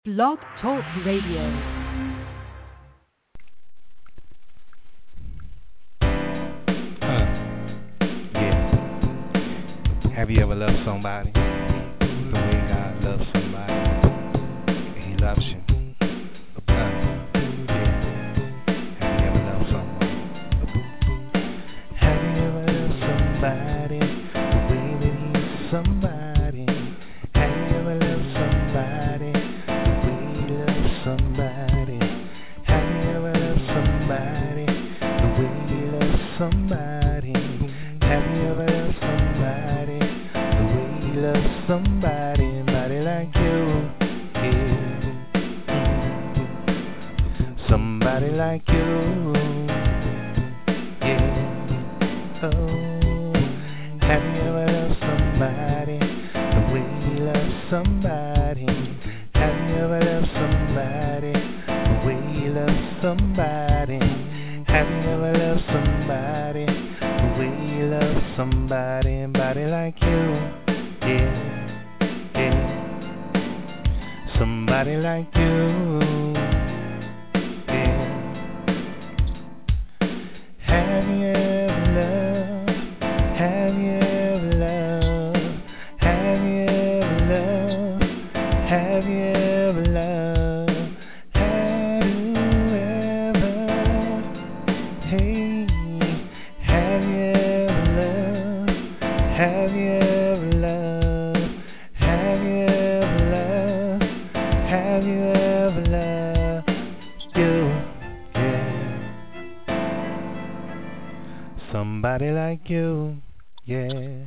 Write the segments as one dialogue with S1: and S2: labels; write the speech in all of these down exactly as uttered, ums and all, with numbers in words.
S1: Blog Talk Radio.
S2: Have you ever loved somebody the way God loves somebody? He loves you. Uh, yeah. Have you ever loved someone? Have you ever loved somebody the way that he's somebody? Have you ever loved somebody the way he loves somebody? Have you ever loved somebody the way he loves somebody? Have you ever loved somebody the way he loves somebody, somebody like you? Yeah. Somebody like you. Yeah. Oh. Have you ever loved somebody the way he loves somebody? Have you ever loved somebody the way he loves somebody? Have you ever loved somebody the way he loves somebody, somebody like you? Yeah, yeah. Somebody like you. Yeah. Have you ever loved? Have you ever loved? Have you ever loved? Have you ever loved? Have you ever? Hey, have you ever loved? Have you ever loved? Have you ever loved? Have you ever loved you? Yeah. Somebody like you. Yeah.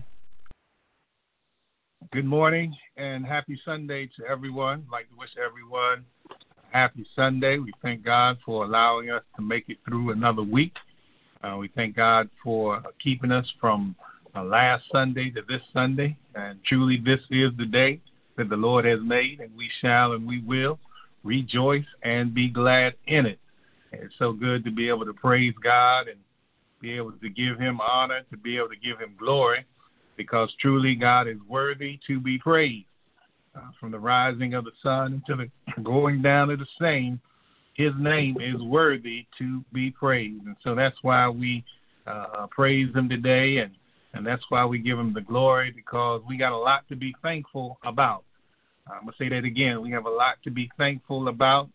S3: Good morning and happy Sunday to everyone. I'd like to wish everyone a happy Sunday. We thank God for allowing us to make it through another week. Uh, we thank God for keeping us from uh, last Sunday to this Sunday. And truly, this is the day that the Lord has made, and we shall and we will rejoice and be glad in it. And it's so good to be able to praise God and be able to give him honor, to be able to give him glory, because truly God is worthy to be praised. Uh, from the rising of the sun to the going down of the same, his name is worthy to be praised. And so that's why we uh, praise him today, and, and that's why we give him the glory, because we got a lot to be thankful about. I'm going to say that again. We have a lot to be thankful about,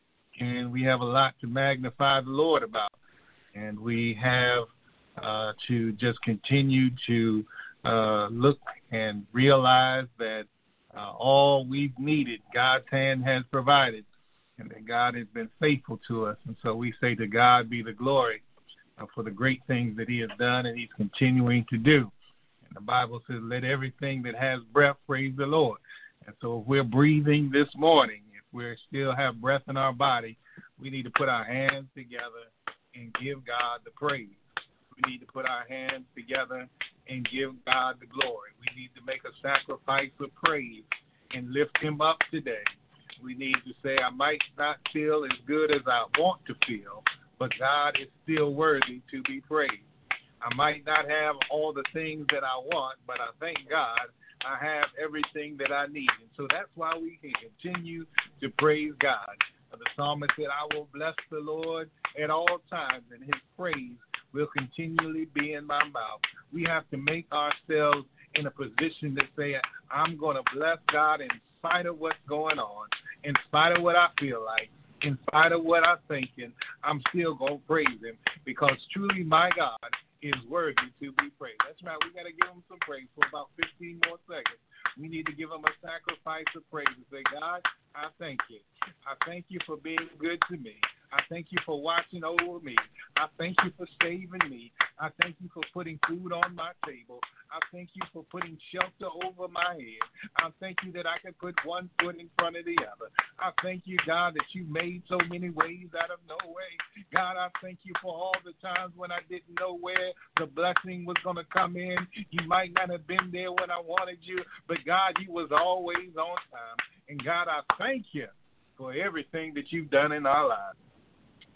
S3: and we have a lot to magnify the Lord about. And we have uh, to just continue to uh, look and realize that uh, all we've needed, God's hand has provided, and that God has been faithful to us. And so we say to God be the glory uh, for the great things that he has done and he's continuing to do. And the Bible says, let everything that has breath praise the Lord. And so if we're breathing this morning, if we still have breath in our body, we need to put our hands together and give God the praise. We need to put our hands together and give God the glory. We need to make a sacrifice of praise and lift him up today. We need to say, I might not feel as good as I want to feel, but God is still worthy to be praised. I might not have all the things that I want, but I thank God I have everything that I need. And so that's why we can continue to praise God. The psalmist said, I will bless the Lord at all times, and his praise will continually be in my mouth. We have to make ourselves in a position to say, I'm going to bless God in spite of what's going on, in spite of what I feel like, in spite of what I'm thinking. I'm still going to praise him, because truly my God is worthy to be praised. That's right. We got to give him some praise for about fifteen more seconds. We need to give him a sacrifice of praise and say, God, I thank you. I thank you for being good to me. I thank you for watching over me. I thank you for saving me. I thank you for putting food on my table. I thank you for putting shelter over my head. I thank you that I can put one foot in front of the other. I thank you, God, that you made so many ways out of no way. God, I thank you for all the times when I didn't know where the blessing was going to come in. You might not have been there when I wanted you, but God, you was always on time. And God, I thank you for everything that you've done in our lives.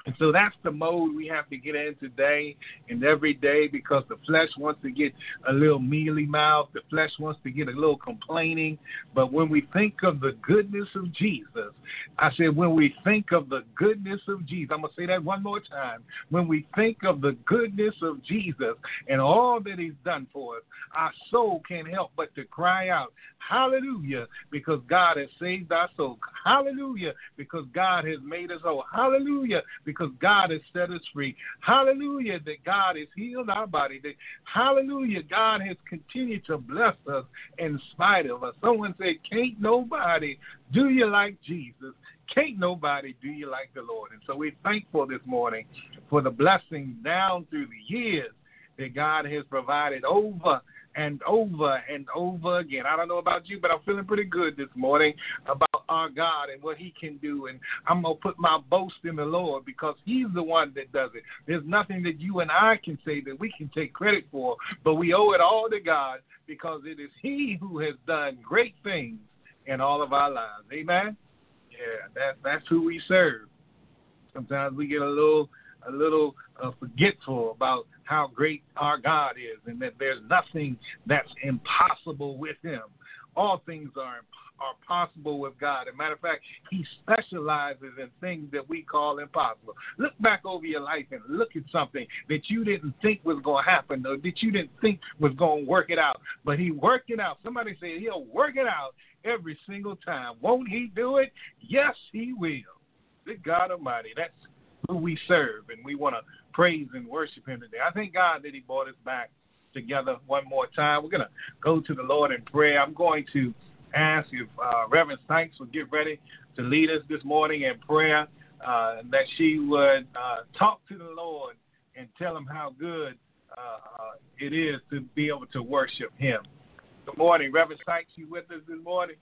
S3: And so that's the mode we have to get in today and every day, because the flesh wants to get a little mealy mouth. The flesh wants to get a little complaining. But when we think of the goodness of Jesus, I said, when we think of the goodness of Jesus, I'm going to say that one more time. When we think of the goodness of Jesus and all that he's done for us, our soul can't help but to cry out, hallelujah, because God has saved our soul. Hallelujah, because God has made us whole. Hallelujah, because God has set us free. Hallelujah, that God has healed our body. That, hallelujah, God has continued to bless us in spite of us. Someone said, can't nobody do you like Jesus. Can't nobody do you like the Lord. And so we're thankful this morning for the blessings down through the years that God has provided over and over and over again. I don't know about you, but I'm feeling pretty good this morning about our God and what he can do. And I'm going to put my boast in the Lord because he's the one that does it. There's nothing that you and I can say that we can take credit for, but we owe it all to God because it is he who has done great things in all of our lives. Amen? Yeah, that, that's who we serve. Sometimes we get a little a little uh, forgetful about how great our God is and that there's nothing that's impossible with him. All things are are possible with God. As a matter of fact, he specializes in things that we call impossible. Look back over your life and look at something that you didn't think was going to happen or that you didn't think was going to work it out. But he worked it out. Somebody say he'll work it out every single time. Won't he do it? Yes, he will. Good God Almighty. That's who we serve, and we want to praise and worship him today. I thank God that he brought us back together one more time. We're going to go to the Lord in prayer. I'm going to ask if uh, Reverend Sykes will get ready to lead us this morning in prayer, uh, that she would uh, talk to the Lord and tell him how good uh, uh, it is to be able to worship him. Good morning, Reverend Sykes. You with us this morning?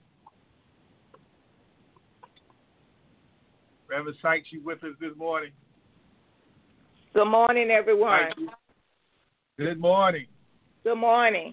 S3: Reverend Sykes, you with us this morning?
S4: Good morning, everyone.
S3: Good morning.
S4: Good morning.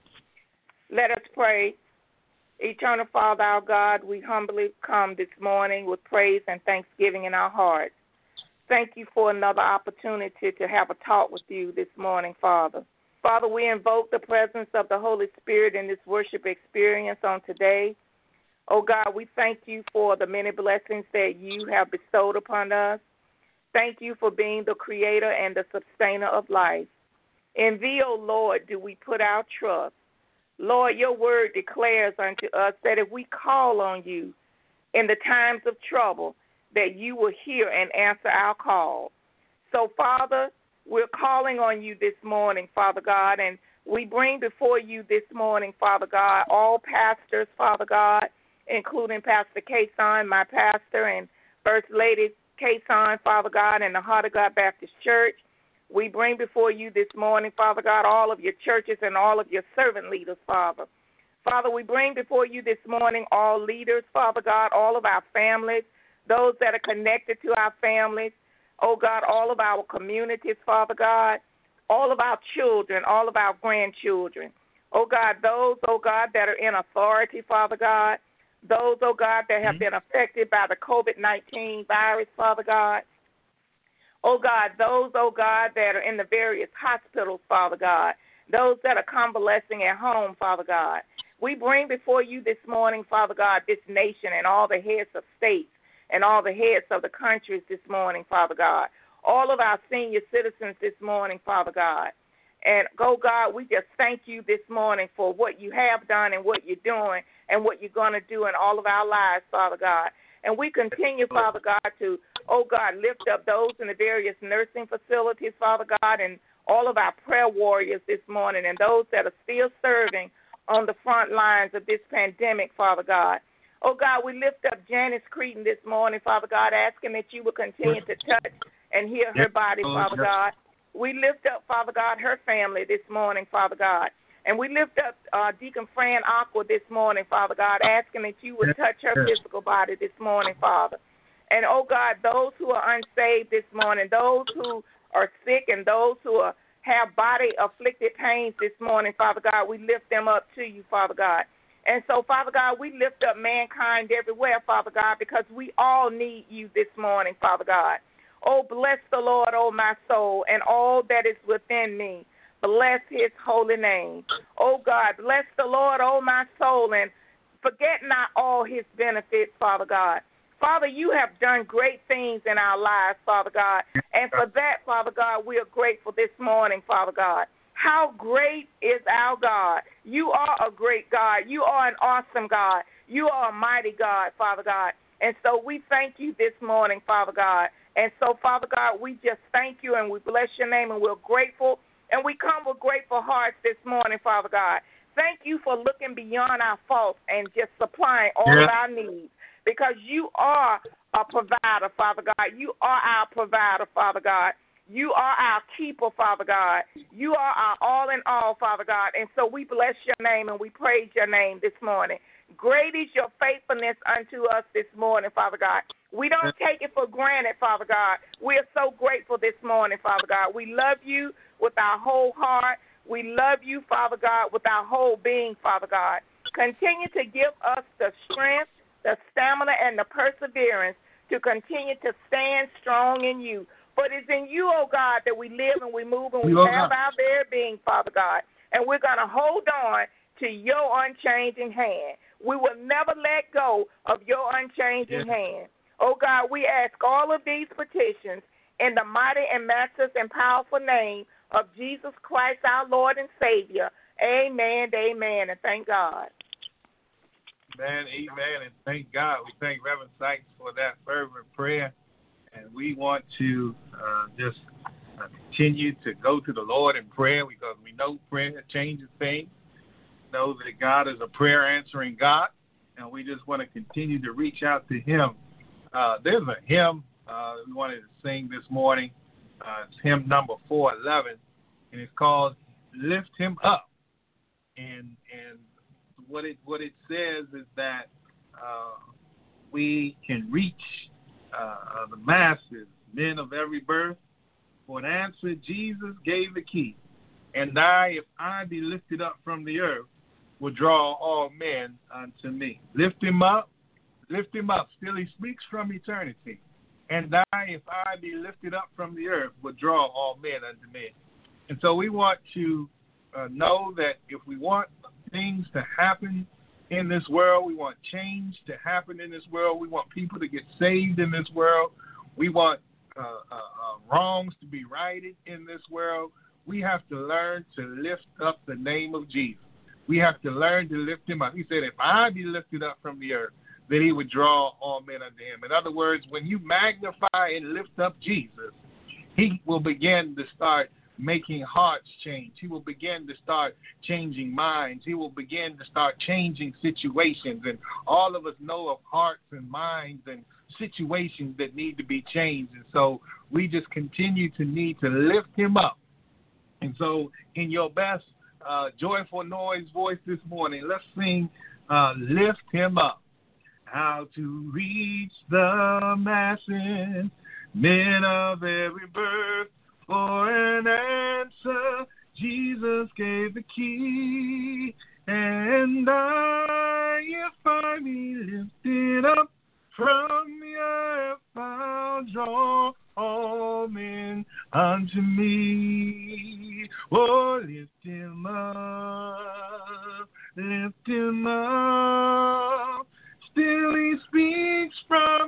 S4: Let us pray. Eternal Father, our God, we humbly come this morning with praise and thanksgiving in our hearts. Thank you for another opportunity to have a talk with you this morning, Father. Father, we invoke the presence of the Holy Spirit in this worship experience on today. Oh, God, we thank you for the many blessings that you have bestowed upon us. Thank you for being the creator and the sustainer of life. In thee, O Lord, do we put our trust. Lord, your word declares unto us that if we call on you in the times of trouble, that you will hear and answer our call. So, Father, we're calling on you this morning, Father God, and we bring before you this morning, Father God, all pastors, Father God, including Pastor Kason, my pastor, and First Lady Kason, Father God, and the Heart of God Baptist Church. We bring before you this morning, Father God, all of your churches and all of your servant leaders, Father. Father, we bring before you this morning all leaders, Father God, all of our families, those that are connected to our families, oh God, all of our communities, Father God, all of our children, all of our grandchildren. Oh God, those, oh God, that are in authority, Father God, those, oh God, that have been affected by the COVID nineteen virus, Father God. Oh God, those, oh God, that are in the various hospitals, Father God, those that are convalescing at home, Father God. We bring before you this morning, Father God, this nation and all the heads of states and all the heads of the countries this morning, Father God. All of our senior citizens this morning, Father God. And, oh God, we just thank you this morning for what you have done and what you're doing and what you're going to do in all of our lives, Father God. And we continue, Father God, to, oh God, lift up those in the various nursing facilities, Father God, and all of our prayer warriors this morning and those that are still serving on the front lines of this pandemic, Father God. Oh God, we lift up Janice Cretin this morning, Father God, asking that you will continue to touch and heal her body, Father God. We lift up, Father God, her family this morning, Father God. And we lift up uh, Deacon Fran Aqua this morning, Father God, asking that you would touch her physical body this morning, Father. And, oh, God, those who are unsaved this morning, those who are sick and those who are, have body-afflicted pains this morning, Father God, we lift them up to you, Father God. And so, Father God, we lift up mankind everywhere, Father God, because we all need you this morning, Father God. Oh, bless the Lord, oh my soul, and all that is within me. Bless his holy name. Oh, God, bless the Lord, oh my soul, and forget not all his benefits, Father God. Father, you have done great things in our lives, Father God. And for that, Father God, we are grateful this morning, Father God. How great is our God. You are a great God. You are an awesome God. You are a mighty God, Father God. And so we thank you this morning, Father God. And so, Father God, we just thank you and we bless your name and we're grateful. And we come with grateful hearts this morning, Father God. Thank you for looking beyond our faults and just supplying all yeah. of our needs. Because you are a provider, Father God. You are our provider, Father God. You are our keeper, Father God. You are our all in all, Father God. And so we bless your name and we praise your name this morning. Great is your faithfulness unto us this morning, Father God. We don't take it for granted, Father God. We are so grateful this morning, Father God. We love you with our whole heart. We love you, Father God, with our whole being, Father God. Continue to give us the strength, the stamina, and the perseverance to continue to stand strong in you. For it is in you, oh God, that we live and we move and we you have our very being, Father God. And we're going to hold on to your unchanging hand. We will never let go of your unchanging yes. hand. Oh God, we ask all of these petitions in the mighty and matchless and powerful name of Jesus Christ, our Lord and Savior. Amen, amen, and thank God.
S3: Amen, amen, and thank God. We thank Reverend Sykes for that fervent prayer. And we want to uh, just uh, continue to go to the Lord in prayer because we know prayer changes things. We know that God is a prayer-answering God, and we just want to continue to reach out to him. Uh, there's a hymn uh, we wanted to sing this morning. Uh, it's hymn number four eleven, and it's called Lift Him Up. And and what it what it says is that uh, we can reach Uh, the masses, men of every birth, for an answer Jesus gave the key. And I, if I be lifted up from the earth, will draw all men unto me. Lift him up, lift him up. Still he speaks from eternity. And I, if I be lifted up from the earth, will draw all men unto me. And so we want to uh, know that if we want things to happen in this world, we want change to happen in this world. We want people to get saved in this world. We want uh, uh, uh, wrongs to be righted in this world. We have to learn to lift up the name of Jesus. We have to learn to lift him up. He said, if I be lifted up from the earth, then he would draw all men unto him. In other words, when you magnify and lift up Jesus, he will begin to start making hearts change. He will begin to start changing minds. He will begin to start changing situations. And all of us know of hearts and minds and situations that need to be changed. And so we just continue to need to lift him up. And so in your best uh, joyful noise voice this morning, let's sing uh, Lift Him Up. How to reach the masses, men of every birth, for an answer, Jesus gave the key, and I, if I be lifted up from the earth, I'll draw all men unto me. Oh, lift him up, lift him up. Still he speaks from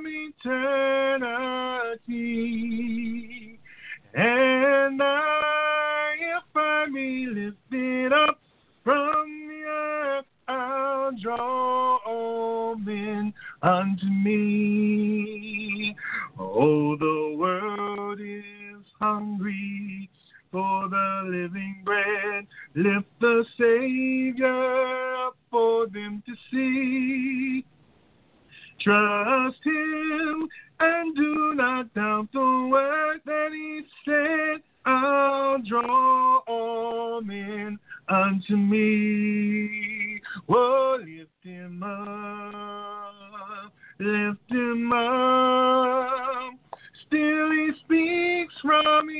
S3: eternity. And I, if I be lifted up from the earth, I'll draw all men unto me. Oh, the world is hungry for the living bread. Lift the Savior up for them to see. Trust him and do not doubt the word that he said. I'll draw all men unto me. Oh, lift him up, lift him up. Still he speaks from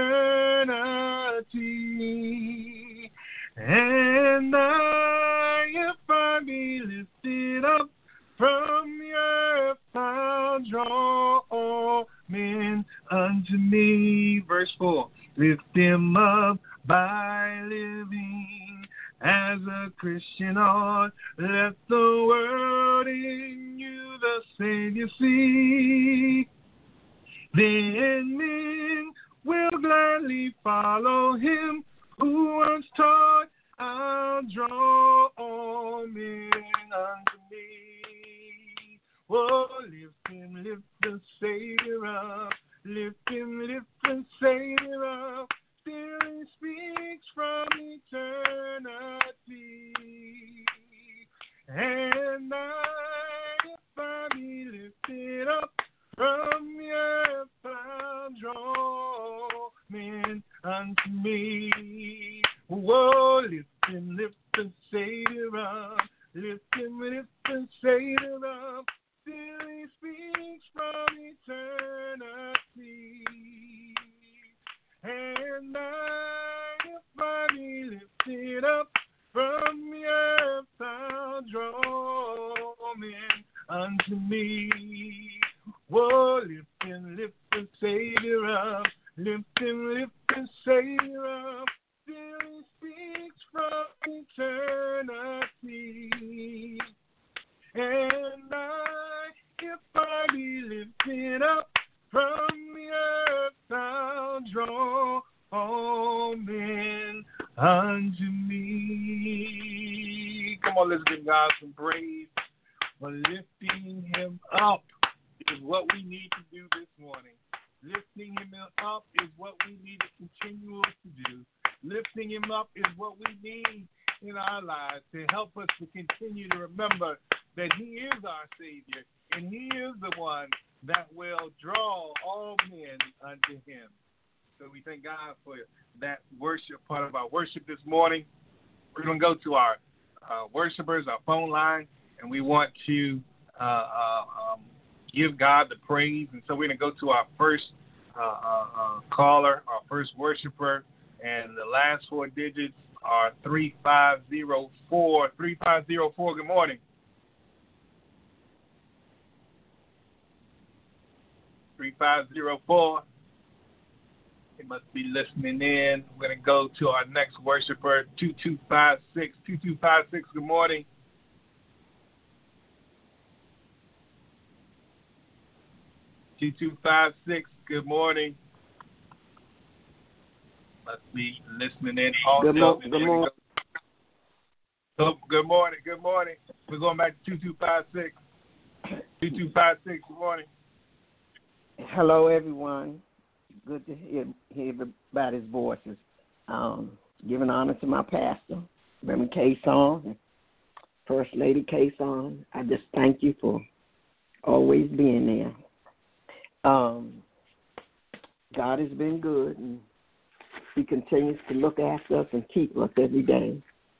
S3: eternity. And I, if I be lifted up from the earth, I'll draw all men unto me. Verse four. Lift him up by living as a Christian ought. Let the world in you the Savior see. Then men will gladly follow him who once taught, I'll draw all men unto me. Oh, lift him, lift the Savior up. Lift him, lift the Savior up. Still he speaks from eternity. And I, if I be lifted up from the earth, I'll draw men unto me. Whoa, lift him, lift the Savior up. Lift him, lift the Savior up. Still he speaks from eternity. And I, if I be lifted up from the earth, I'll draw men unto me. Whoa, lift him, lift the Savior up. Lift him, lift the Savior up. Still he speaks from eternity. And I, if I be lifted up from the earth, I'll draw all men unto me. Come on, let's give God some praise for lifting him up. Is what we need to do this morning. Lifting him up is what we need to continue to do. Lifting him up is what we need in our lives to help us to continue to remember that he is our Savior and he is the one that will draw all men unto him. So we thank God for that worship part of our worship this morning. We're going to go to our uh, worshipers, our phone line, and we want to uh, uh, um, give God the praise. And so we're going to go to our first uh, uh, uh, caller, our first worshiper, and the last four digits are three five zero four. three five zero four, good morning. three five zero four. They must be listening in. We're going to go to our next worshiper, two two five six. two two five six, good morning. two two five six, good morning. Must be listening in also.
S5: Good, mo- good morning.
S3: So, good morning. Good morning. We're going back to two two five six. two two five six, good morning.
S5: Hello, everyone. Good to hear, hear everybody's voices. Um, giving honor to my pastor, Reverend K. Song, First Lady K. Song. I just thank you for always being there. Um, God has been good, and he continues to look after us and keep us every day.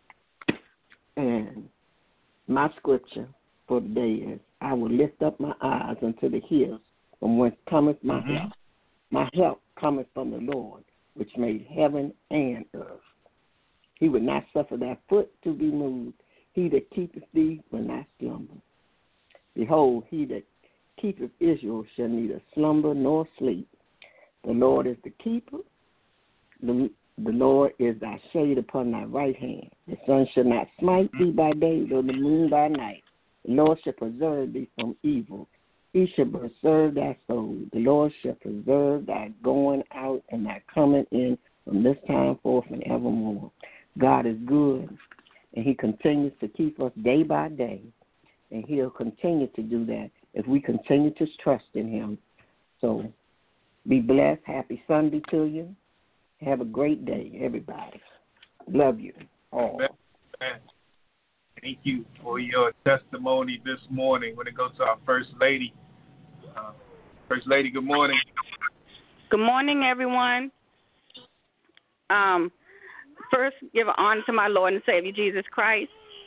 S5: And my scripture for the day is, I will lift up my eyes unto the hills, from whence cometh my mm-hmm. help. My help cometh from the Lord, which made heaven and earth. He would not suffer thy foot to be moved. He that keepeth thee will not slumber. Behold, he that keepeth Israel shall neither slumber nor sleep. The Lord is the keeper. The, the Lord is thy shade upon thy right hand. The sun shall not smite thee by day, nor the moon by night. The Lord shall preserve thee from evil. He shall preserve thy soul. The Lord shall preserve thy going out and thy coming in from this time forth and evermore. God is good, and he continues to keep us day by day, and he'll continue to do that if we continue to trust in him. So be blessed. Happy Sunday to you. Have a great day, everybody. Love you all.
S3: Thank you for your testimony this morning. We're going to go to our First Lady. Uh, First Lady, good morning.
S6: Good morning, everyone. Um, first, give honor to my Lord and Savior, Jesus Christ,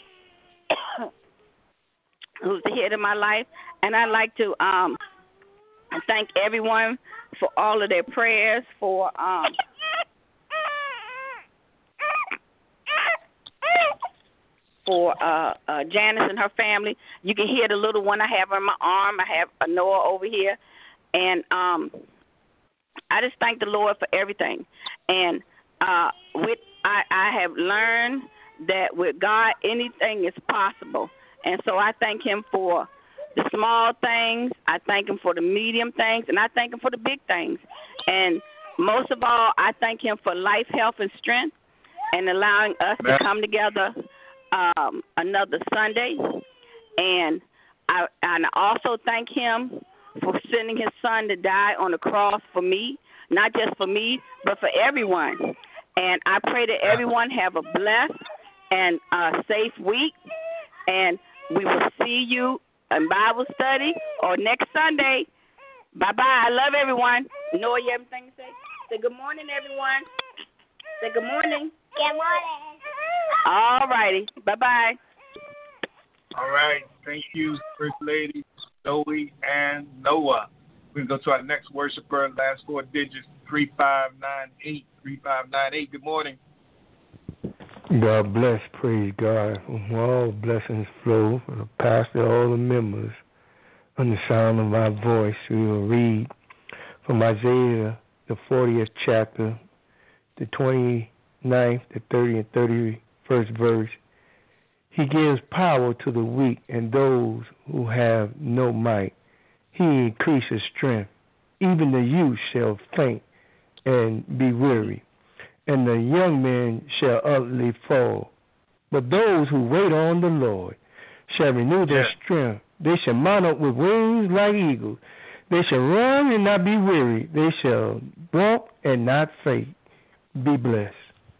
S6: who's the head of my life. And I'd like to um, thank everyone for all of their prayers, for um, for uh, uh, Janice and her family. You can hear the little one I have on my arm. I have a Noah over here. And um, I just thank the Lord for everything. And uh, with I, I have learned that with God, anything is possible. And so I thank him for the small things. I thank him for the medium things. And I thank him for the big things. And most of all, I thank him for life, health, and strength and allowing us to come together um, another Sunday. And I, and I also thank him for sending his son to die on the cross for me, not just for me, but for everyone. And I pray that everyone have a blessed and uh, safe week. And we will see you in Bible study or next Sunday. Bye-bye. I love everyone. Noah, you have anything to say? Say good morning, everyone. Say good morning.
S7: Good morning.
S6: All righty. Bye-bye.
S3: All right. Thank you, First Lady, Zoe, and Noah. We're going to go to our next worshiper. Last four digits, three five nine eight. three five nine eight. Good morning.
S8: God bless, praise God. All blessings flow for the pastor, all the members. On the sound of my voice, we will read from Isaiah, the fortieth chapter, the twenty-ninth, the thirtieth and thirty-first verse. He gives power to the weak and those who have no might. He increases strength. Even the youth shall faint and be weary, and the young men shall utterly fall. But those who wait on the Lord shall renew their
S3: Yeah.
S8: strength. They shall mount up with wings like eagles. They shall run and not be weary. They shall walk and not faint. Be blessed.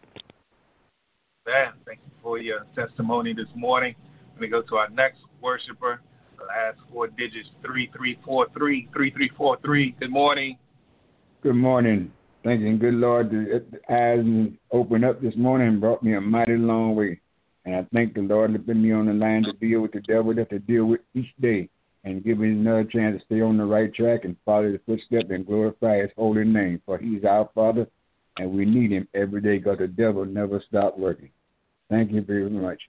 S3: Man, thank you for your testimony this morning. Let me go to our next worshiper. The last four digits, three three four three. three three four three. Good morning.
S9: Good morning. Thank you, and good Lord, the eyes opened up this morning and brought me a mighty long way. And I thank the Lord to put me on the line to deal with the devil that to deal with each day and give me another chance to stay on the right track and follow his footsteps and glorify his holy name. For he's our Father, and we need him every day because the devil never stopped working. Thank you very much.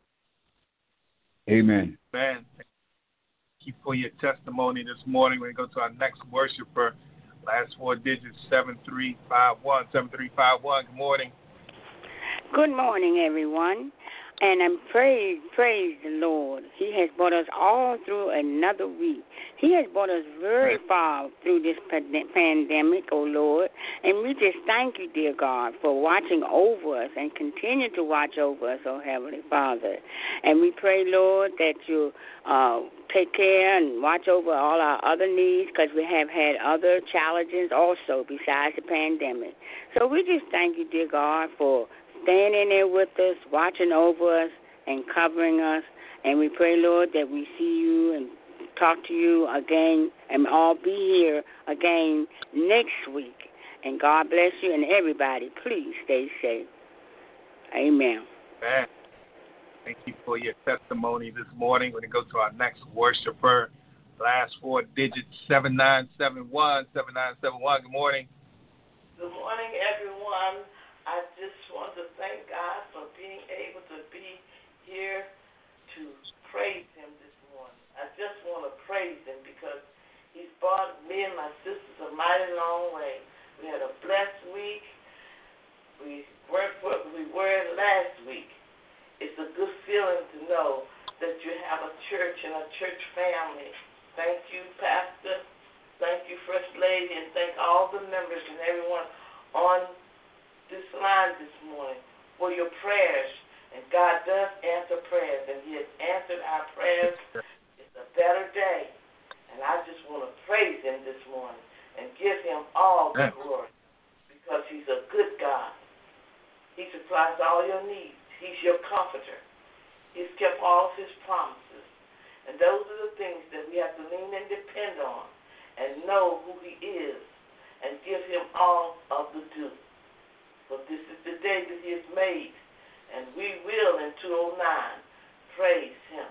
S9: Amen.
S3: Man, thank you for your testimony this morning. We're going to go to our next worshiper. Last four digits, seven three five one. seven three five one. Good morning.
S10: Good morning, everyone. And I'm praise, praise the Lord. He has brought us all through another week. He has brought us very far through this pandemic, oh Lord. And we just thank you, dear God, for watching over us and continue to watch over us, oh Heavenly Father. And we pray, Lord, that you uh, take care and watch over all our other needs, because we have had other challenges also besides the pandemic. So we just thank you, dear God, for standing there with us, watching over us, and covering us. And we pray, Lord, that we see you and talk to you again and all be here again next week. And God bless you, and everybody, please stay safe. Amen.
S3: Man, thank you for your testimony this morning. We're going to go to our next worshiper. Last four digits, seven nine seven one. seven nine seven one. Good morning.
S11: Good morning, everyone. I just want to thank God for being able to be here to praise him this morning. I just want to praise him because he's brought me and my sisters a mighty long way. We had a blessed week. We weren't what we were last week. It's a good feeling to know that you have a church and a church family. Thank you, Pastor. Thank you, First Lady, and thank all the members and everyone on this line this morning for your prayers. And God does answer prayers, and he has answered our prayers. It's a better day. And I just want to praise him this morning and give him all the glory, because he's a good God. He supplies all your needs. He's your comforter. He's kept all of his promises. And those are the things that we have to lean and depend on and know who he is and give him all of the due. For this is the day that he has made, and we will in two oh nine praise him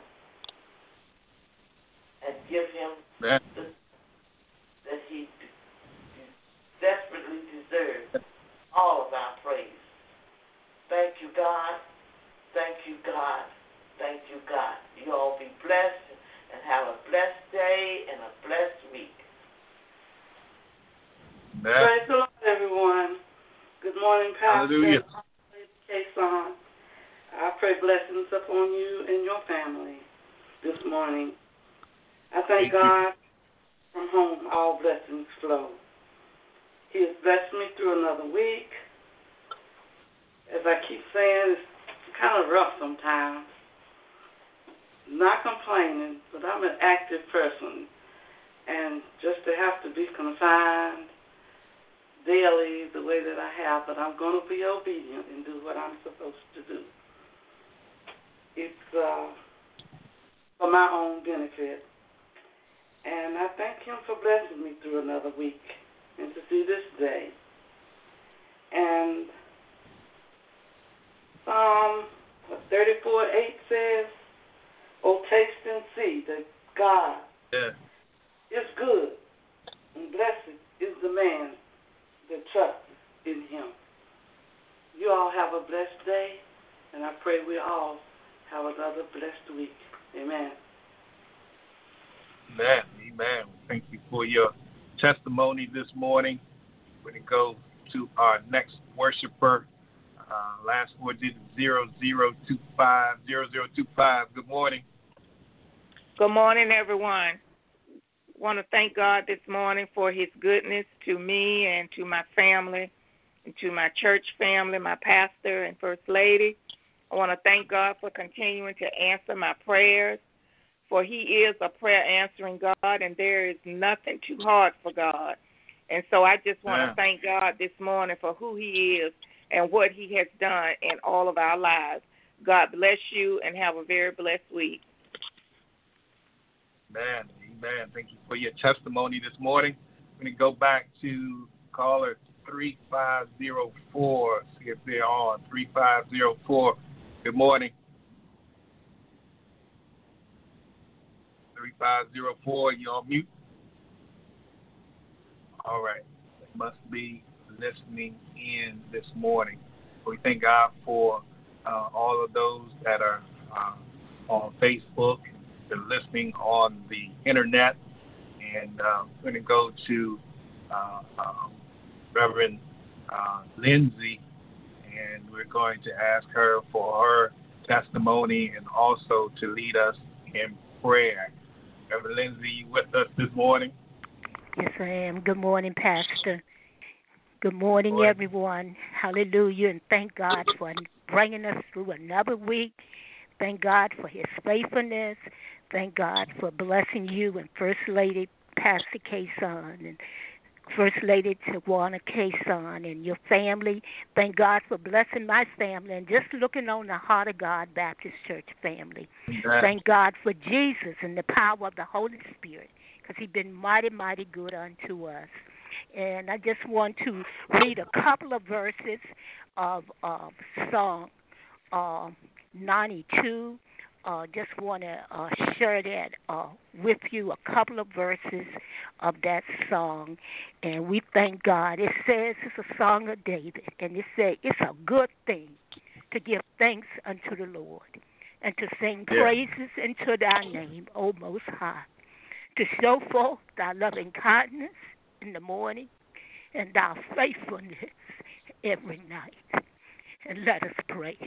S11: and give him
S3: Man.
S11: the, that he desperately deserves all of our praise. Thank you, God. Thank you, God. Thank you, God. You all be blessed and have a blessed day and a blessed week. Praise the Lord, everyone. Good morning, Pastor.
S3: Hallelujah.
S11: Kason. I pray blessings upon you and your family this morning. I thank, thank God you. From whom all blessings flow. He has blessed me through another week. As I keep saying, it's kind of rough sometimes. Not complaining, but I'm an active person. And just to have to be confined daily the way that I have, but I'm going to be obedient and do what I'm supposed to do. It's uh, for my own benefit. And I thank him for blessing me through another week and to see this day. And Psalm thirty-four eight says, "Oh, taste and see that God
S3: yeah.
S11: is good, and blessed is the man that trusts in him." You all have a blessed day, and I pray we all have another blessed week. Amen.
S3: Amen. Amen. Thank you for your testimony this morning. We're going to go to our next worshiper. Uh, last four digits, zero zero two five, zero zero two five. Good morning.
S4: Good morning, everyone. I want to thank God this morning for his goodness to me and to my family and to my church family, my pastor and first lady. I want to thank God for continuing to answer my prayers, for he is a prayer-answering God, and there is nothing too hard for God. And so I just want
S3: yeah.
S4: to thank God this morning for who he is and what he has done in all of our lives. God bless you and have a very blessed week.
S3: Amen. Amen. Thank you for your testimony this morning. I'm going to go back to caller three five zero four, see if they're on. three five zero four. Good morning. three five zero four, you on mute? All right. They must be listening in this morning. We thank God for uh, all of those that are uh, on Facebook. They're listening on the internet. And uh, we're going to go to uh, um, Reverend uh, Lindsay, and we're going to ask her for her testimony and also to lead us in prayer. Reverend Lindsay, you with us this morning?
S7: Yes, I am. Good morning, Pastor. Good morning, Good morning, everyone. Hallelujah, and thank God for bringing us through another week. Thank God for his faithfulness. Thank God for blessing you and First Lady Pastor Kason and First Lady Tawana Kason and your family. Thank God for blessing my family and just looking on the Heart of God Baptist Church family.
S3: Amen.
S7: Thank God for Jesus and the power of the Holy Spirit, because he's been mighty, mighty good unto us. And I just want to read a couple of verses of, of Psalm uh, ninety-two. Uh, just want to uh, share that uh, with you, a couple of verses of that song. And we thank God. It says it's a song of David, and it says it's a good thing to give thanks unto the Lord and to sing yeah. praises unto thy name, O Most High, to show forth thy loving kindness in the morning and thy faithfulness every night. And let us pray.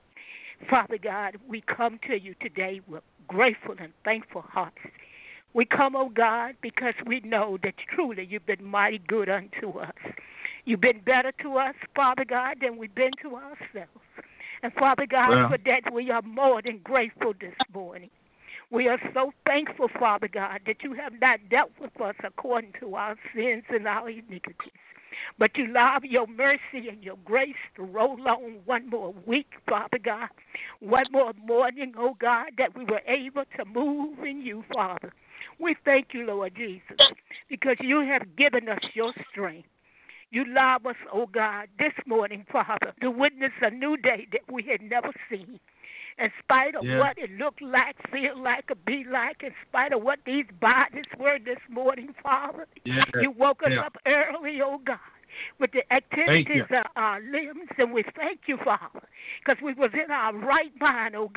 S7: Father God, we come to you today with grateful and thankful hearts. We come, oh God, because we know that truly you've been mighty good unto us. You've been better to us, Father God, than we've been to ourselves. And Father God, well. for that we are more than grateful this morning. We are so thankful, Father God, that you have not dealt with us according to our sins and our iniquities. But you allow your mercy and your grace to roll on one more week, Father God, one more morning, oh God, that we were able to move in you, Father. We thank you, Lord Jesus, because you have given us your strength. You allow us, oh God, this morning, Father, to witness a new day that we had never seen. In spite of yeah. what it looked like, feel like, or be like, in spite of what these bodies were this morning, Father,
S3: yeah.
S7: you woke us
S3: yeah.
S7: up early, oh God, with the activities of our limbs, and we thank you, Father, because we was in our right mind, oh God.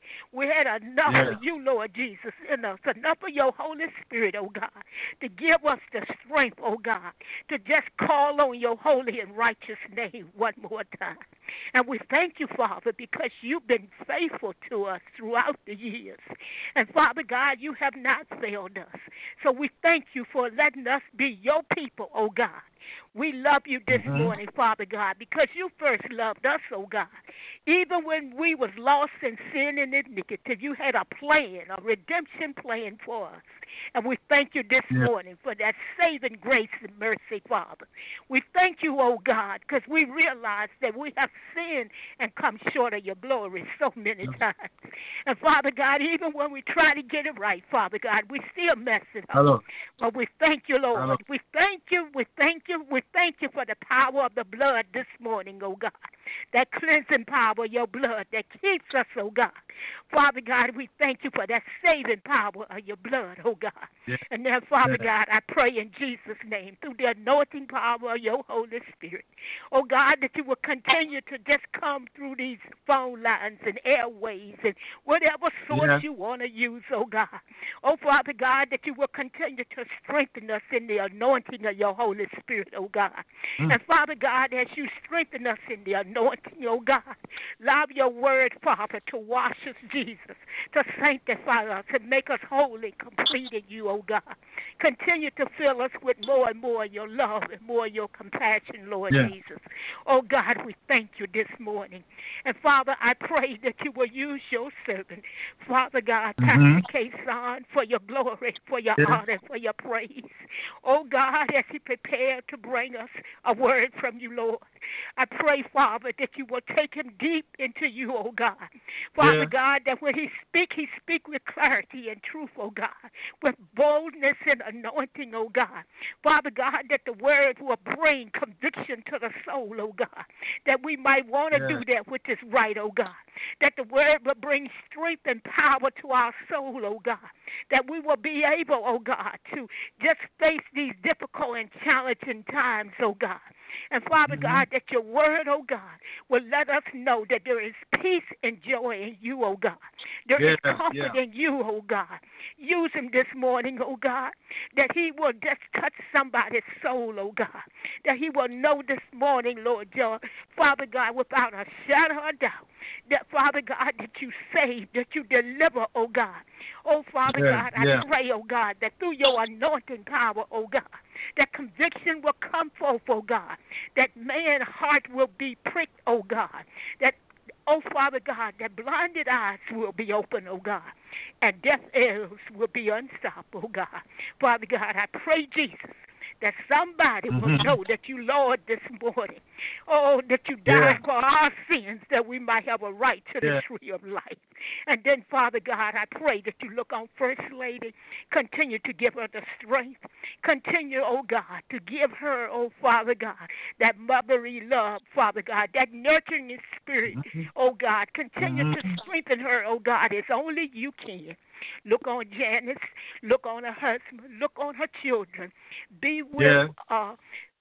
S7: We had enough
S3: Yeah.
S7: of you, Lord Jesus, in us, enough of your Holy Spirit, oh God, to give us the strength, oh God, to just call on your holy and righteous name one more time. And we thank you, Father, because you've been faithful to us throughout the years. And Father God, you have not failed us. So we thank you for letting us be your people, oh God. We love you this
S3: Mhm.
S7: morning, Father God, because you first loved us, oh God. Even when we was lost in sin and iniquity, you had a plan, a redemption plan for us. And we thank you this
S3: Yeah.
S7: morning for that saving grace and mercy, Father. We thank you, oh God, because we realize that we have sinned and come short of your glory so many times. And Father God, even when we try to get it right, Father God, we still mess it up.
S3: Hello.
S7: But we thank you, Lord.
S3: Hello.
S7: We thank you, we thank you, we thank you for the power of the blood this morning, oh God. That cleansing power of your blood that keeps us, oh God. Father God, we thank you for that saving power of your blood, oh God.
S3: Yeah.
S7: And then, Father
S3: Yeah.
S7: God, I pray in Jesus' name, through the anointing power of your Holy Spirit, oh God, that you will continue to just come through these phone lines and airways and whatever source
S3: Yeah.
S7: you want to use, oh God. Oh, Father God, that you will continue to strengthen us in the anointing of your Holy Spirit, oh God.
S3: Mm.
S7: And Father God, as you strengthen us in the anointing, oh God, allow your word, Father, to wash us, Jesus, to sanctify us and make us holy, complete in you, oh God. Continue to fill us with more and more of your love and more of your compassion, Lord
S3: Yeah.
S7: Jesus. Oh God, we thank you this morning. And Father, I pray that you will use your servant, Father God,
S3: Mhm.
S7: Pastor K-Son, for your glory, for your
S3: Yeah.
S7: honor, for your praise. Oh God, as he prepared to bring us a word from you, Lord, I pray, Father, that you will take him deep into you, oh God. Father
S3: Yeah.
S7: God, that when he speak, he speak with clarity and truth, oh God, with boldness and anointing, oh God. Father God, that the word will bring conviction to the soul, oh God, that we might want to
S3: Yeah.
S7: do that which is right, oh God. That the word will bring strength and power to our soul, oh God. That we will be able, oh God, to just face these difficult and challenging times, oh God. And Father
S3: Mhm.
S7: God, that your word, oh God, will let us know that there is peace and joy in you, oh God. There is
S3: Yeah,
S7: comfort
S3: yeah.
S7: in you, oh God. Use him this morning, oh God, that he will just touch somebody's soul, oh God. That he will know this morning, Lord God, Father God, without a shadow of doubt, that Father God, that you save, that you deliver, oh God. Oh Father
S3: Yeah,
S7: God, I
S3: yeah.
S7: pray, oh God, that through your anointing power, oh God, that conviction will come forth, oh God. That man's heart will be pricked, oh God. That, oh Father God, that blinded eyes will be open, oh God. And deaf ears will be unstopped, oh God. Father God, I pray, Jesus, that somebody will
S3: Mhm.
S7: know that you, Lord, this morning. Oh, that you
S3: Yeah.
S7: died for our sins that we might have a right to the
S3: Yeah.
S7: tree of life. And then, Father God, I pray that you look on First Lady, continue to give her the strength. Continue, oh God, to give her, oh Father God, that motherly love, Father God, that nurturing spirit, oh God. Continue
S3: Mhm.
S7: to strengthen her, oh God, as only you can. Look on Janice, look on her husband, look on her children. Be with
S3: Yeah.
S7: uh